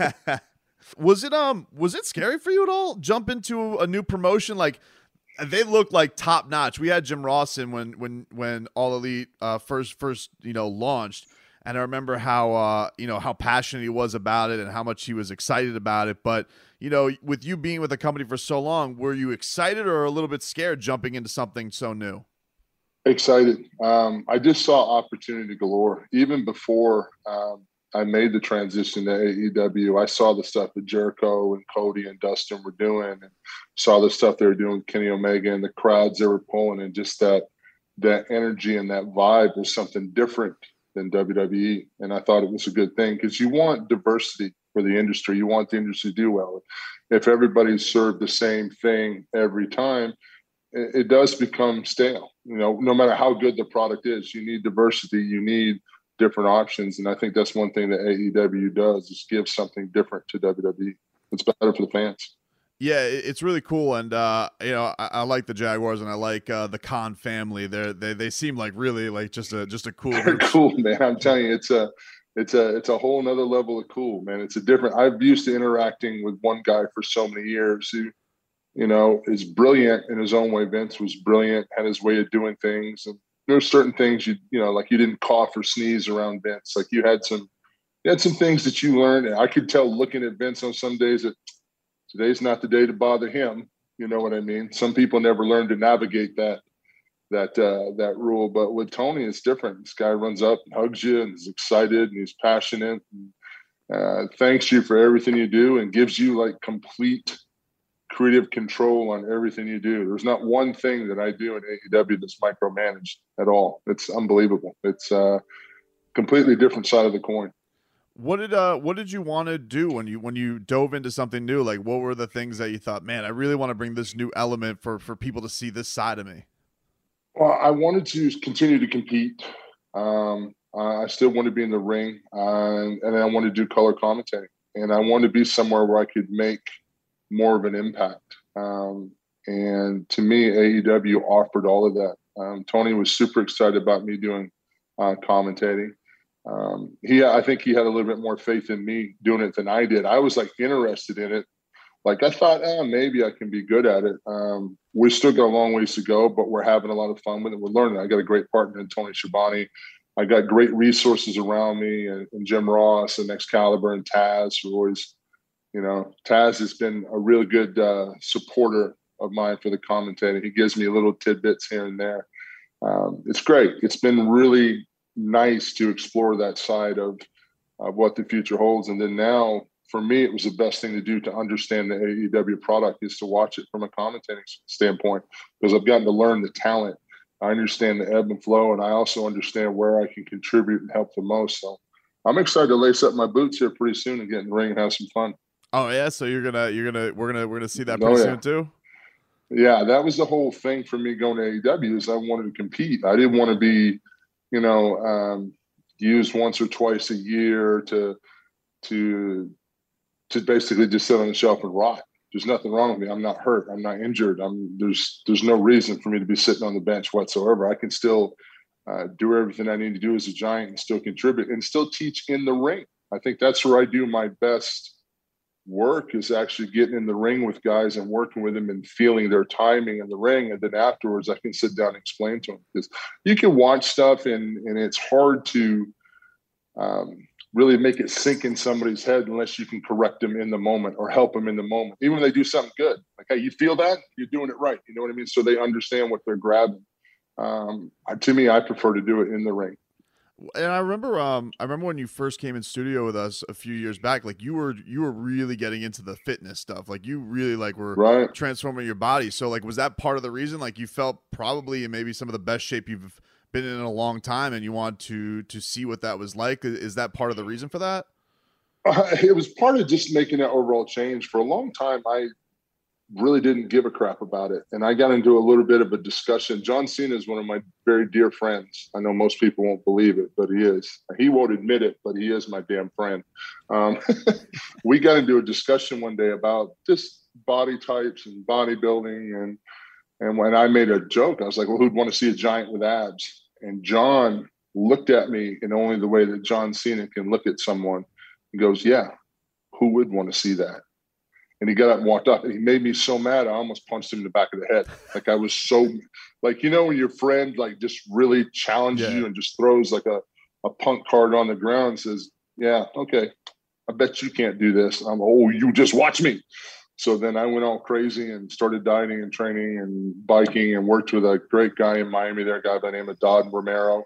Was it scary for you at all? Jump into a new promotion? Like they look like top notch. We had Jim Rawson when All Elite first launched, and I remember how how passionate he was about it and how much he was excited about it. But with you being with the company for so long, were you excited or a little bit scared jumping into something so new? Excited. I just saw opportunity galore. Even before I made the transition to AEW, I saw the stuff that Jericho and Cody and Dustin were doing, and saw the stuff they were doing with Kenny Omega and the crowds they were pulling, and just that energy and that vibe was something different than WWE. And I thought it was a good thing because you want diversity for the industry. You want the industry to do well. If everybody's served the same thing every time, it does become stale. No matter how good the product is, you need diversity. You need different options. And I think that's one thing that AEW does, is give something different to WWE. It's better for the fans. Yeah, it's really cool. And, I like the Jaguars and I like the Khan family. They seem like really like just a cool They're cool, man. I'm telling you, it's a whole nother level of cool, man. It's a different, I've used to interacting with one guy for so many years who, is brilliant in his own way. Vince was brilliant, had his way of doing things. And there's certain things like you didn't cough or sneeze around Vince. Like you had some things that you learned. And I could tell looking at Vince on some days that today's not the day to bother him. You know what I mean? Some people never learn to navigate that rule. But with Tony, it's different. This guy runs up and hugs you and is excited and he's passionate and thanks you for everything you do and gives you like complete creative control on everything you do. There's not one thing that I do in AEW that's micromanaged at all. It's unbelievable. It's a completely different side of the coin. What did you want to do when you dove into something new? Like, what were the things that you thought, man, I really want to bring this new element for people to see this side of me? Well, I wanted to continue to compete. I still want to be in the ring, and I want to do color commentating, and I want to be somewhere where I could make more of an impact. And to me, AEW offered all of that. Tony was super excited about me doing commentating. I think he had a little bit more faith in me doing it than I did. I was like interested in it. Like I thought, maybe I can be good at it. We still got a long ways to go, but we're having a lot of fun with it. We're learning. I got a great partner in Tony Schiavone. I got great resources around me and Jim Ross and Excalibur and Taz, who always, Taz has been a really good supporter of mine for the commentating. He gives me little tidbits here and there. It's great. It's been really nice to explore that side of what the future holds. And then now, for me, it was the best thing to do to understand the AEW product is to watch it from a commentating standpoint, because I've gotten to learn the talent. I understand the ebb and flow, and I also understand where I can contribute and help the most. So I'm excited to lace up my boots here pretty soon and get in the ring and have some fun. Oh yeah, so we're gonna see that pretty soon too. Yeah, that was the whole thing for me going to AEW is I wanted to compete. I didn't want to be, used once or twice a year to basically just sit on the shelf and rot. There's nothing wrong with me. I'm not hurt. I'm not injured. There's no reason for me to be sitting on the bench whatsoever. I can still do everything I need to do as a Giant and still contribute and still teach in the ring. I think that's where I do my best work, is actually getting in the ring with guys and working with them and feeling their timing in the ring. And then afterwards I can sit down and explain to them, because you can watch stuff and it's hard to really make it sink in somebody's head unless you can correct them in the moment or help them in the moment. Even when they do something good, like, hey, you feel that? You're doing it right. You know what I mean? So they understand what they're grabbing. To me, I prefer to do it in the ring. And I remember when you first came in studio with us a few years back, like you were really getting into the fitness stuff. Like you really were transforming your body. So like, was that part of the reason? Like you felt probably in maybe some of the best shape you've been in a long time, and you want to see what that was like. Is that part of the reason for that? It was part of just making that overall change. For a long time, I really didn't give a crap about it. And I got into a little bit of a discussion. John Cena is one of my very dear friends. I know most people won't believe it, but he is. He won't admit it, but he is my damn friend. We got into a discussion one day about just body types and bodybuilding. And when I made a joke, I was like, well, who'd want to see a giant with abs? And John looked at me in only the way that John Cena can look at someone. He goes, yeah, who would want to see that? And he got up and walked off, and he made me so mad, I almost punched him in the back of the head. Like I was so, like, when your friend like just really challenges you and just throws like a punk card on the ground and says, yeah, okay, I bet you can't do this. You just watch me. So then I went all crazy and started dieting and training and biking, and worked with a great guy in Miami there, a guy by the name of Dodd Romero.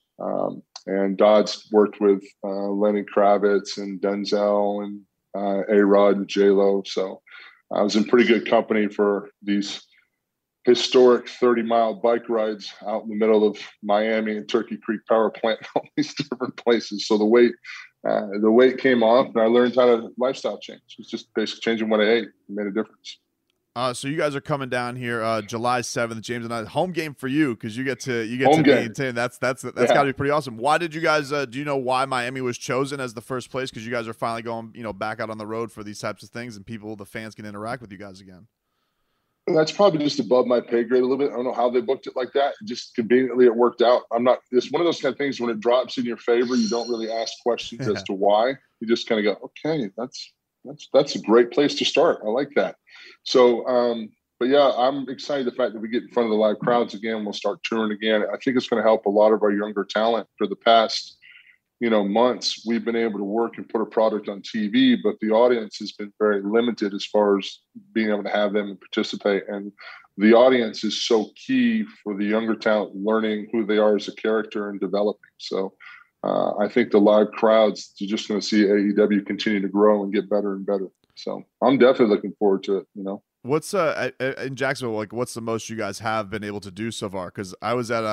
And Dodd's worked with Lenny Kravitz and Denzel and A-Rod and J-Lo. So I was in pretty good company for these historic 30-mile bike rides out in the middle of Miami and Turkey Creek Power Plant, all these different places. So the weight came off, and I learned how to lifestyle change. It's just basically changing what I ate. It made a difference. So you guys are coming down here July 7th, James and I. Home game for you, because you get to maintain. That's got to be pretty awesome. Why did you guys? Do you know why Miami was chosen as the first place? Because you guys are finally going, back out on the road for these types of things, and the fans can interact with you guys again. And that's probably just above my pay grade a little bit. I don't know how they booked it like that. Just conveniently, it worked out. It's one of those kind of things when it drops in your favor, you don't really ask questions as to why. You just kind of go, okay, that's a great place to start. I like that. So, but yeah, I'm excited the fact that we get in front of the live crowds again. We'll start touring again. I think it's going to help a lot of our younger talent. For the past, months, we've been able to work and put a product on TV, but the audience has been very limited as far as being able to have them and participate. And the audience is so key for the younger talent learning who they are as a character and developing. So I think the live crowds, you're just going to see AEW continue to grow and get better and better. So I'm definitely looking forward to it, What's in Jacksonville? Like, what's the most you guys have been able to do so far? Because I was at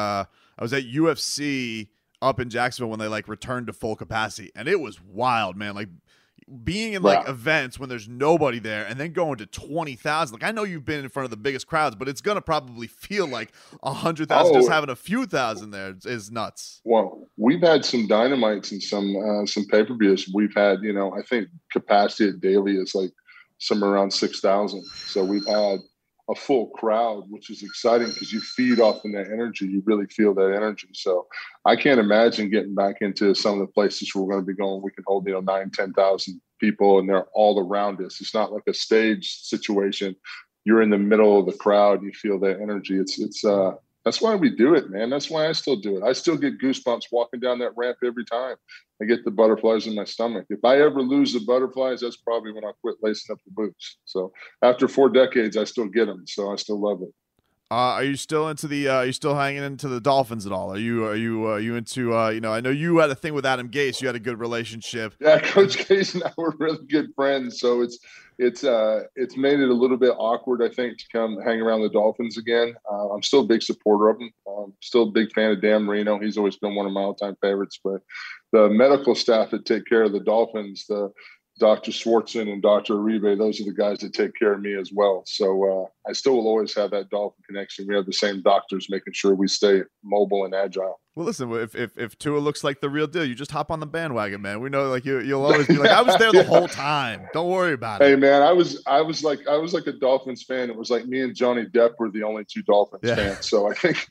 UFC up in Jacksonville when they like returned to full capacity, and it was wild, man. Like being in like events when there's nobody there, and then going to 20,000. Like I know you've been in front of the biggest crowds, but it's gonna probably feel like 100,000. Just having a few thousand there is nuts. Well, we've had some dynamites and some pay-per-views. We've had, I think capacity at daily is like somewhere around 6,000. So we've had a full crowd, which is exciting because you feed off in that energy. You really feel that energy. So I can't imagine getting back into some of the places where we're going to be going. We can hold, 9,000, 10,000 people and they're all around us. It's not like a stage situation. You're in the middle of the crowd. You feel that energy. That's why we do it, man. That's why I still do it. I still get goosebumps walking down that ramp every time. I get the butterflies in my stomach. If I ever lose the butterflies, that's probably when I quit lacing up the boots. So after 4 decades, I still get them. So I still love it. Are you still into the? Are you still hanging into the Dolphins at all? Are you into? I know you had a thing with Adam Gase. You had a good relationship. Yeah, Coach Gase and I were really good friends. So it's made it a little bit awkward, I think, to come hang around the Dolphins again. I'm still a big supporter of them. I'm still a big fan of Dan Marino. He's always been one of my all-time favorites. But the medical staff that take care of the Dolphins, the Dr. Swartzen and Dr. Uribe, those are the guys that take care of me as well. So I still will always have that Dolphin connection. We have the same doctors making sure we stay mobile and agile. Well, listen, if Tua looks like the real deal, you just hop on the bandwagon, man. We know, like you'll always be like, I was there the whole time. Don't worry about it. Hey, man, I was like a Dolphins fan. It was like me and Johnny Depp were the only 2 Dolphins fans. So I think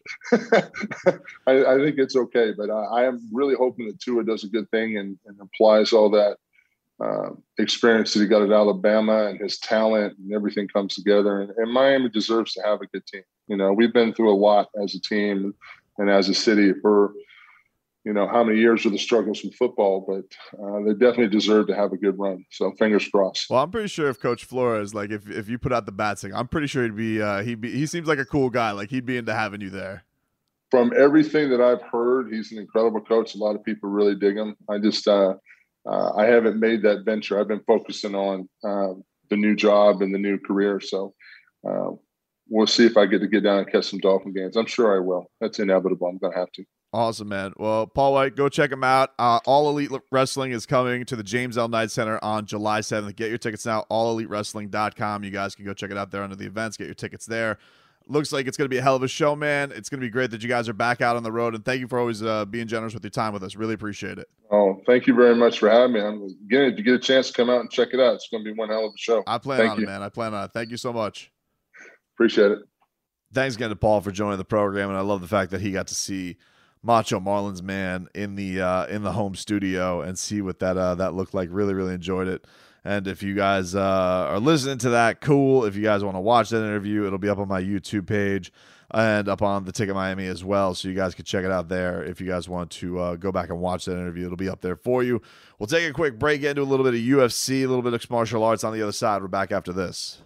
I think it's okay. But I am really hoping that Tua does a good thing and applies all that experience that he got at Alabama and his talent and everything comes together. And Miami deserves to have a good team. We've been through a lot as a team and as a city for, how many years of the struggles from football, but they definitely deserve to have a good run. So fingers crossed. Well, I'm pretty sure if Coach Flores, like if you put out the bat signal, I'm pretty sure he seems like a cool guy. Like he'd be into having you there. From everything that I've heard, he's an incredible coach. A lot of people really dig him. I just, I haven't made that venture. I've been focusing on the new job and the new career. So we'll see if I get to get down and catch some Dolphin games. I'm sure I will. That's inevitable. I'm going to have to. Awesome, man. Well, Paul White, go check him out. All Elite Wrestling is coming to the James L. Knight Center on July 7th. Get your tickets now, allelitewrestling.com. You guys can go check it out there under the events. Get your tickets there. Looks like it's going to be a hell of a show, man. It's going to be great that you guys are back out on the road, and thank you for always being generous with your time with us. Really appreciate it. Oh, thank you very much for having me. If you get a chance to come out and check it out, it's going to be one hell of a show. I plan on it, man. I plan on it. Thank you so much. Appreciate it. Thanks again to Paul for joining the program, and I love the fact that he got to see Macho Marlin's man in the home studio and see what that looked like. Really, really enjoyed it. And if you guys are listening to that, cool. If you guys want to watch that interview, it'll be up on my YouTube page and up on the Ticket Miami as well, so you guys can check it out there. If you guys want to go back and watch that interview, it'll be up there for you. We'll take a quick break, get into a little bit of UFC, a little bit of mixed martial arts on the other side. We're back after this.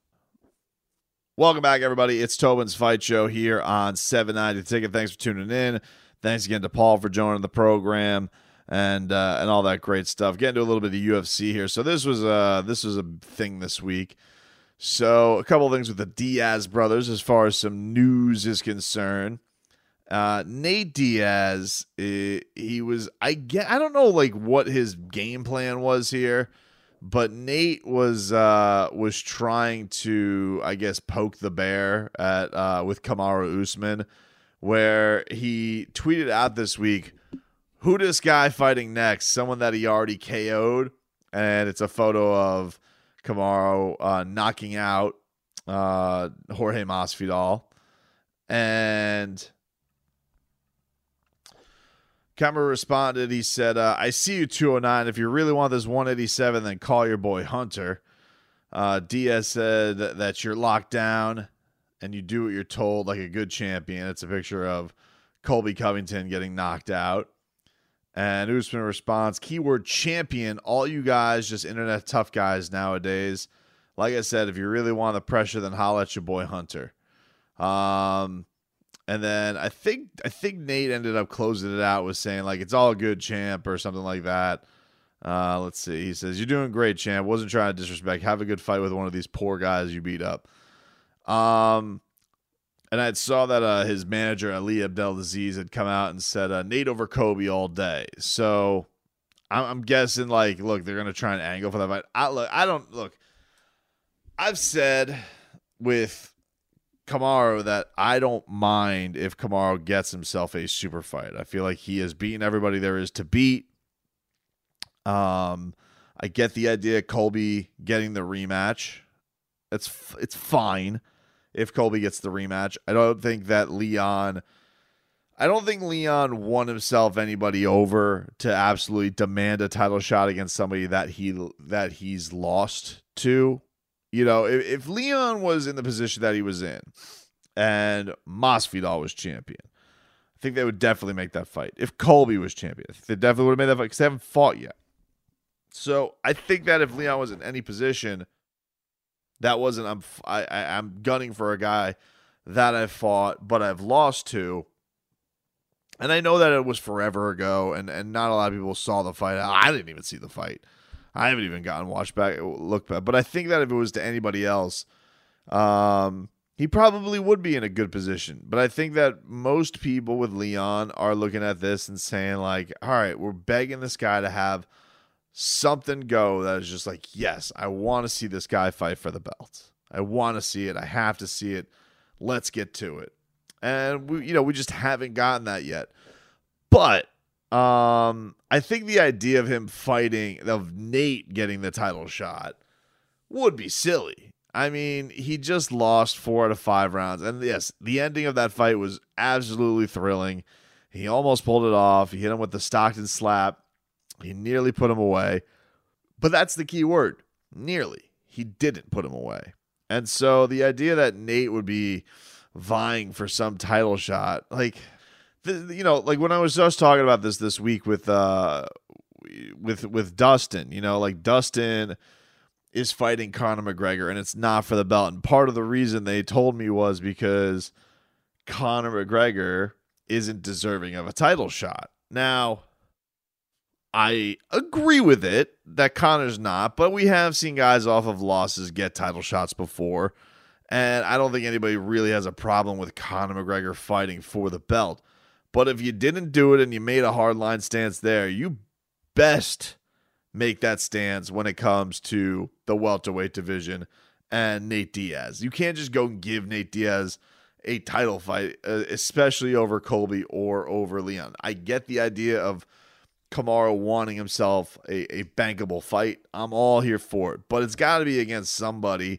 Welcome back, everybody. It's Tobin's Fight Show here on 790 The Ticket. Thanks for tuning in. Thanks again to Paul for joining the program. And all that great stuff. Get into a little bit of the UFC here. So this was a thing this week. So a couple of things with the Diaz brothers as far as some news is concerned. Nate Diaz, he was I don't know like what his game plan was here, but Nate was trying to, I guess, poke the bear at with Kamaru Usman, where he tweeted out this week, who this guy fighting next? Someone that he already KO'd. And it's a photo of Kamaru knocking out Jorge Masvidal. And Kamaru responded. He said, I see you, 209. If you really want this 187, then call your boy Hunter. Diaz said that you're locked down and you do what you're told like a good champion. It's a picture of Colby Covington getting knocked out. And Usman responds, keyword champion, all you guys just internet tough guys nowadays. Like I said, if you really want the pressure, then holla at your boy Hunter. And then I think Nate ended up closing it out with saying, like, it's all good, champ, or something like that. Let's see. He says, "You're doing great, champ. Wasn't trying to disrespect. Have a good fight with one of these poor guys you beat up." And I saw that his manager, Ali Abdelaziz, had come out and said, Nate over Kobe all day. So I'm guessing, like, look, they're going to try and angle for that fight. I've said with Kamaru that I don't mind if Kamaru gets himself a super fight. I feel like he has beaten everybody there is to beat. I get the idea of Colby getting the rematch. It's fine if Colby gets the rematch. I don't think Leon won himself anybody over to absolutely demand a title shot against somebody that he's lost to. You know, if Leon was in the position that he was in and Masvidal was champion, I think they would definitely make that fight. If Colby was champion, I think they definitely would have made that fight because they haven't fought yet. So I think that if Leon was in any position, that wasn't, I'm gunning for a guy that I've fought, but I've lost to. And I know that it was forever ago, and not a lot of people saw the fight. I didn't even see the fight. I haven't even gotten look back. But I think that if it was to anybody else, he probably would be in a good position. But I think that most people with Leon are looking at this and saying, like, all right, we're begging this guy to have something go that is just like, yes, I want to see this guy fight for the belt. I want to see it. I have to see it. Let's get to it. And we just haven't gotten that yet. But I think the idea of him fighting, of Nate getting the title shot, would be silly. I mean, he just lost 4 out of 5 rounds. And yes, the ending of that fight was absolutely thrilling. He almost pulled it off. He hit him with the Stockton slap. He nearly put him away. But that's the key word. Nearly. He didn't put him away. And so the idea that Nate would be vying for some title shot, like when I was just talking about this week with Dustin, like Dustin is fighting Conor McGregor and it's not for the belt. And part of the reason they told me was because Conor McGregor isn't deserving of a title shot. Now, I agree with it that Conor's not, but we have seen guys off of losses get title shots before. And I don't think anybody really has a problem with Conor McGregor fighting for the belt. But if you didn't do it and you made a hardline stance there, you best make that stance when it comes to the welterweight division and Nate Diaz. You can't just go and give Nate Diaz a title fight, especially over Colby or over Leon. I get the idea of Kamaru wanting himself a bankable fight. I'm all here for it. But it's got to be against somebody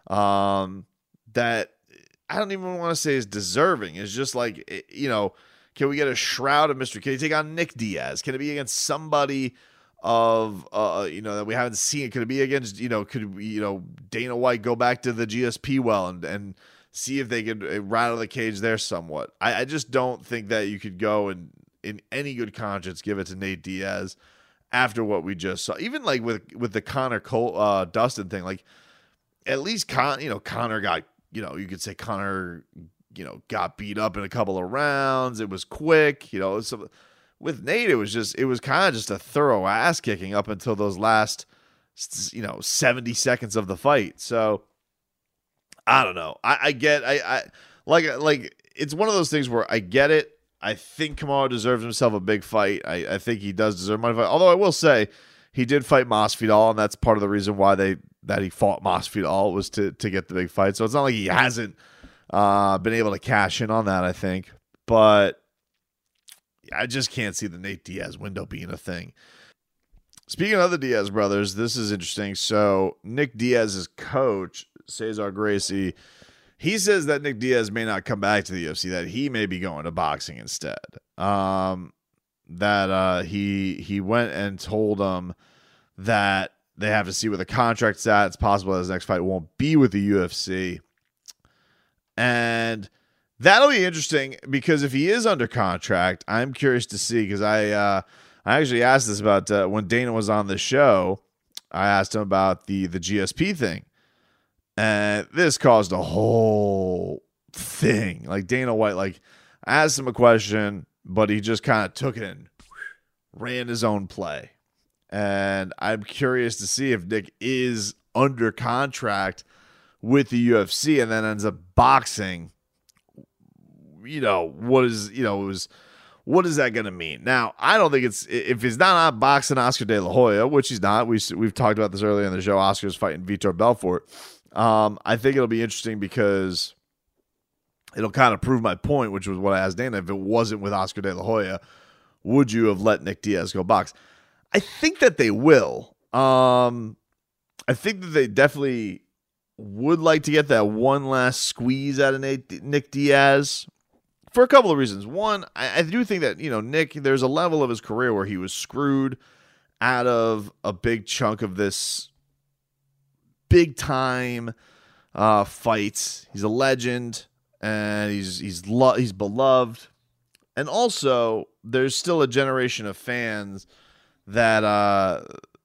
that I don't even want to say is deserving. It's just like, can we get a shroud of mystery? Can he take on Nick Diaz? Can it be against somebody of, that we haven't seen? Could it be against, Dana White go back to the GSP well and see if they could rattle the cage there somewhat? I just don't think that you could go and in any good conscience give it to Nate Diaz after what we just saw. Even like with the Conor Dustin thing, like at least Conor got, you could say Conor, got beat up in a couple of rounds. It was quick, so with Nate, it was kind of just a thorough ass kicking up until those last, 70 seconds of the fight. So I don't know. I get, like it's one of those things where I get it. I think Kamaru deserves himself a big fight. I think he does deserve my fight. Although I will say he did fight Masvidal, and that's part of the reason why he fought Masvidal was to get the big fight. So it's not like he hasn't been able to cash in on that, I think. But I just can't see the Nate Diaz window being a thing. Speaking of the Diaz brothers, this is interesting. So Nick Diaz's coach, Cesar Gracie, he says that Nick Diaz may not come back to the UFC, that he may be going to boxing instead. That he went and told him that they have to see where the contract's at. It's possible that his next fight won't be with the UFC. And that'll be interesting because if he is under contract, I'm curious to see, because I actually asked this about when Dana was on the show. I asked him about the GSP thing. And this caused a whole thing. Like Dana White, I asked him a question, but he just kind of took it and ran his own play. And I'm curious to see if Nick is under contract with the UFC and then ends up boxing. What is that going to mean? Now, I don't think if he's not boxing Oscar De La Hoya, which he's not. We've talked about this earlier in the show. Oscar's fighting Vitor Belfort. I think it'll be interesting because it'll kind of prove my point, which was what I asked Dana. If it wasn't with Oscar De La Hoya, would you have let Nick Diaz go box? I think that they will. I think that they definitely would like to get that one last squeeze out of Nick Diaz for a couple of reasons. One, I do think that, Nick, there's a level of his career where he was screwed out of a big chunk of this big time fights. He's a legend and he's beloved. And also, there's still a generation of fans that I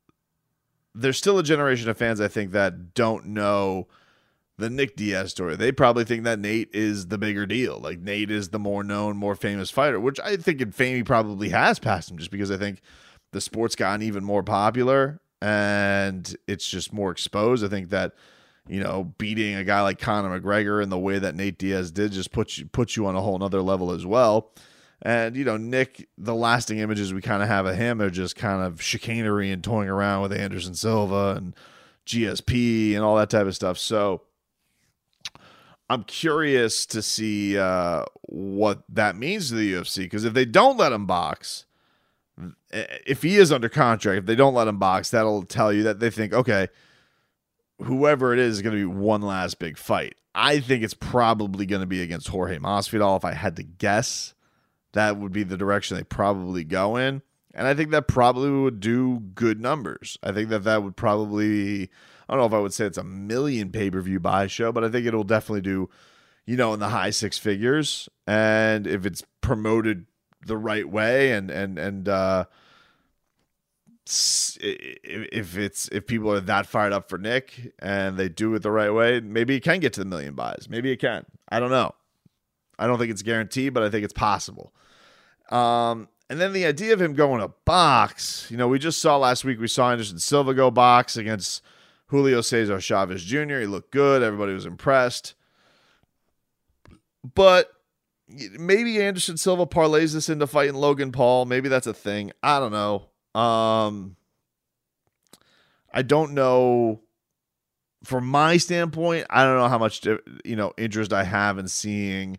think that don't know the Nick Diaz story. They probably think that Nate is the bigger deal. Like Nate is the more known, more famous fighter, which I think in fame he probably has passed him just because I think the sport's gotten even more popular and it's just more exposed. I think that, beating a guy like Conor McGregor in the way that Nate Diaz did just puts you on a whole nother level as well. And, Nick, the lasting images we kind of have of him are just kind of chicanery and toying around with Anderson Silva and GSP and all that type of stuff. So I'm curious to see what that means to the UFC, because if they don't let him box, if he is under contract, if they don't let him box, that'll tell you that they think, okay, whoever it is going to be one last big fight. I think it's probably going to be against Jorge Masvidal. If I had to guess, that would be the direction they probably go in. And I think that probably would do good numbers. I think that would probably, I don't know if I would say it's a million pay-per-view buy show, but I think it'll definitely do, in the high six figures. And if it's promoted the right way and if people are that fired up for Nick and they do it the right way, maybe it can get to the million buys. Maybe it can. I don't know. I don't think it's guaranteed, but I think it's possible. And then the idea of him going to box, we just saw last week, we saw Anderson Silva go box against Julio Cesar Chavez Jr. He looked good. Everybody was impressed. But maybe Anderson Silva parlays this into fighting Logan Paul. Maybe that's a thing. I don't know. I don't know. From my standpoint, I don't know how much interest I have in seeing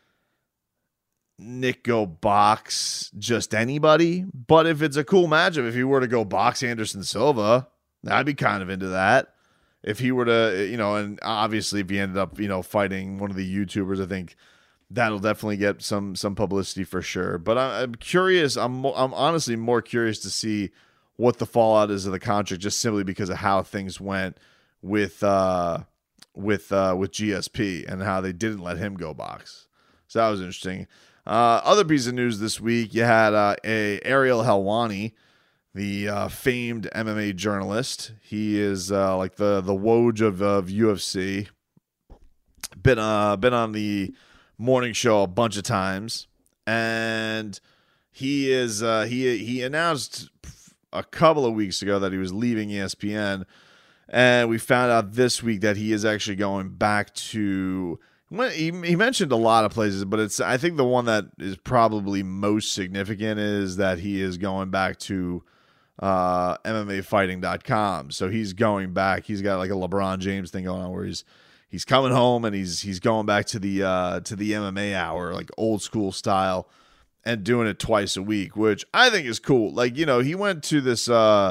Nick go box just anybody. But if it's a cool matchup, if he were to go box Anderson Silva, I'd be kind of into that. If he were to, and obviously if he ended up, fighting one of the YouTubers, I think that'll definitely get some publicity for sure. But I'm curious. I'm honestly more curious to see what the fallout is of the contract, just simply because of how things went with GSP and how they didn't let him go box. So that was interesting. Other piece of news this week, you had Ariel Helwani, the famed MMA journalist. He is like the Woj of UFC. Been on the morning show a bunch of times, and he announced a couple of weeks ago that he was leaving ESPN, and we found out this week that he is actually going back to. He mentioned a lot of places, but I think the one that is probably most significant is that he is going back to MMAfighting.com. So he's going back. He's got like a LeBron James thing going on where he's coming home and he's going back to the MMA Hour, like old school style, and doing it twice a week, which I think is cool. Like, he went to this DC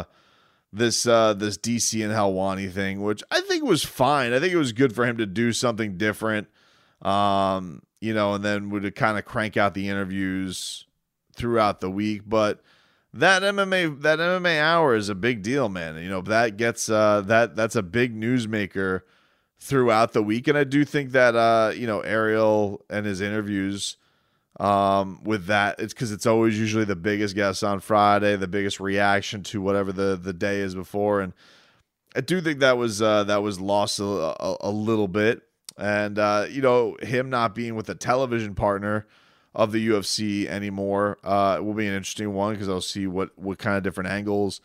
and Helwani thing, which I think was fine. I think it was good for him to do something different. And then would kind of crank out the interviews throughout the week. But that MMA Hour is a big deal, man. That gets that's a big newsmaker throughout the week. And I do think that Ariel and his interviews with that, it's because it's always usually the biggest guest on Friday, the biggest reaction to whatever the day is before. And I do think that was lost a little bit. And, him not being with a television partner of the UFC anymore will be an interesting one, because I'll see what kind of different angles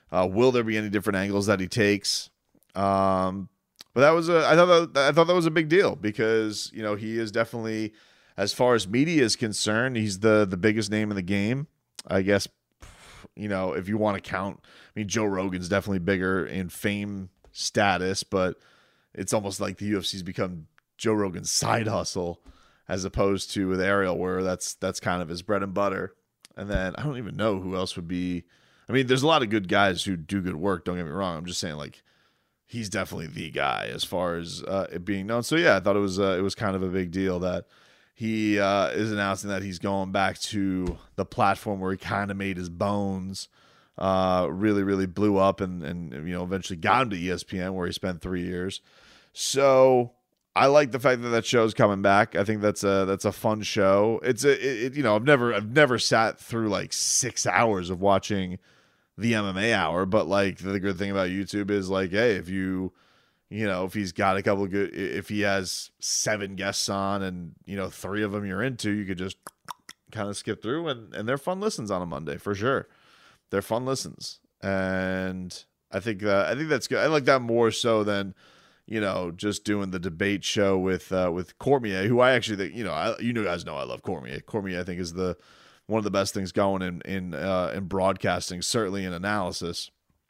Will there be any different angles that he takes? But that was I thought that was a big deal because, you know, he is definitely, as far as media is concerned, he's the biggest name in the game. I guess, you know, if you want to count, I mean, Joe Rogan's definitely bigger in fame status, but it's almost like the UFC's become Joe Rogan's side hustle as opposed to with Ariel, where that's kind of his bread and butter. And then I don't even know who else would be. I mean, there's a lot of good guys who do good work. Don't get me wrong. I'm just saying, like, he's definitely the guy as far as it being known. So yeah, I thought it was kind of a big deal that he is announcing that he's going back to the platform where he kind of made his bones, really, really blew up and you know, eventually got him to ESPN where he spent 3 years. So I like the fact that that show's coming back. I think that's a fun show. You know, I've never sat through like 6 hours of watching the MMA Hour, but like the good thing about YouTube is like, hey, if you know, if he's got a couple of good, if he has 7 guests on and, you know, 3 of them you're into, you could just kind of skip through and they're fun listens on a Monday for sure. They're fun listens. And I think that's good. I like that more so than, you know, just doing the debate show with Cormier, who I actually think, you know, you guys know I love Cormier. Cormier, I think, is one of the best things going in broadcasting, certainly in analysis.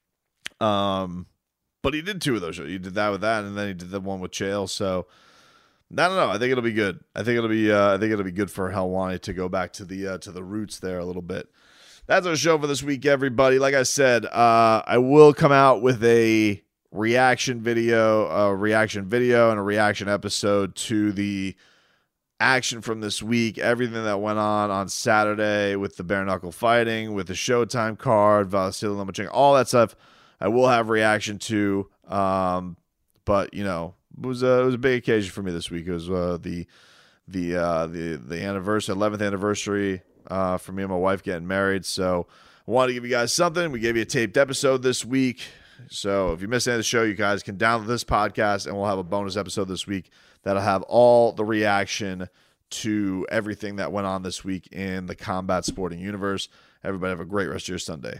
But he did 2 of those shows. He did that with that, and then he did the one with Chael. So I don't know. I think it'll be good. I think it'll be good for Helwani to go back to the roots there a little bit. That's our show for this week, everybody. Like I said, I will come out with a reaction video and a reaction episode to the action from this week, everything that went on Saturday with the bare knuckle fighting, with the Showtime card, Vasily Lomachenko, all that stuff. I will have reaction to, but you know, it was a big occasion for me this week. It was the anniversary, 11th anniversary for me and my wife getting married. So I wanted to give you guys something. We gave you a taped episode this week. So if you missed any of the show, you guys can download this podcast, and we'll have a bonus episode this week that'll have all the reaction to everything that went on this week in the combat sporting universe. Everybody have a great rest of your Sunday.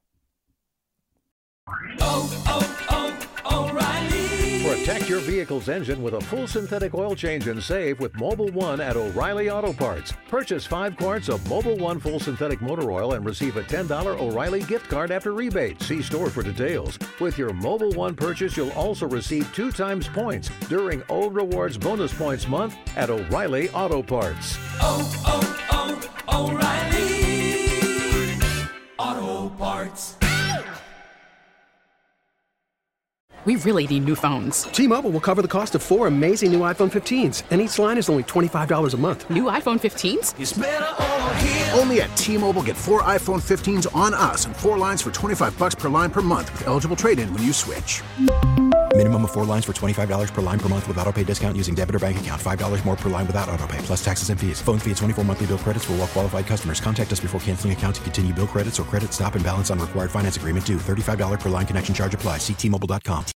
O'Reilly. Protect your vehicle's engine with a full synthetic oil change and save with Mobil 1 at O'Reilly Auto Parts. Purchase 5 quarts of Mobil 1 full synthetic motor oil and receive a $10 O'Reilly gift card after rebate. See store for details. With your Mobil 1 purchase, you'll also receive 2 times points during O Rewards Bonus Points Month at O'Reilly Auto Parts. O'Reilly Auto Parts. We really need new phones. T-Mobile will cover the cost of 4 amazing new iPhone 15s, and each line is only $25 a month. New iPhone 15s? It's better over here. Only at T-Mobile, get 4 iPhone 15s on us and 4 lines for $25 per line per month with eligible trade-in when you switch. Minimum of 4 lines for $25 per line per month with autopay discount using debit or bank account. $5 more per line without autopay, plus taxes and fees. Phone fee at 24 monthly bill credits for well-qualified customers. Contact us before canceling account to continue bill credits or credit stop and balance on required finance agreement due. $35 per line connection charge applies. See T-Mobile.com.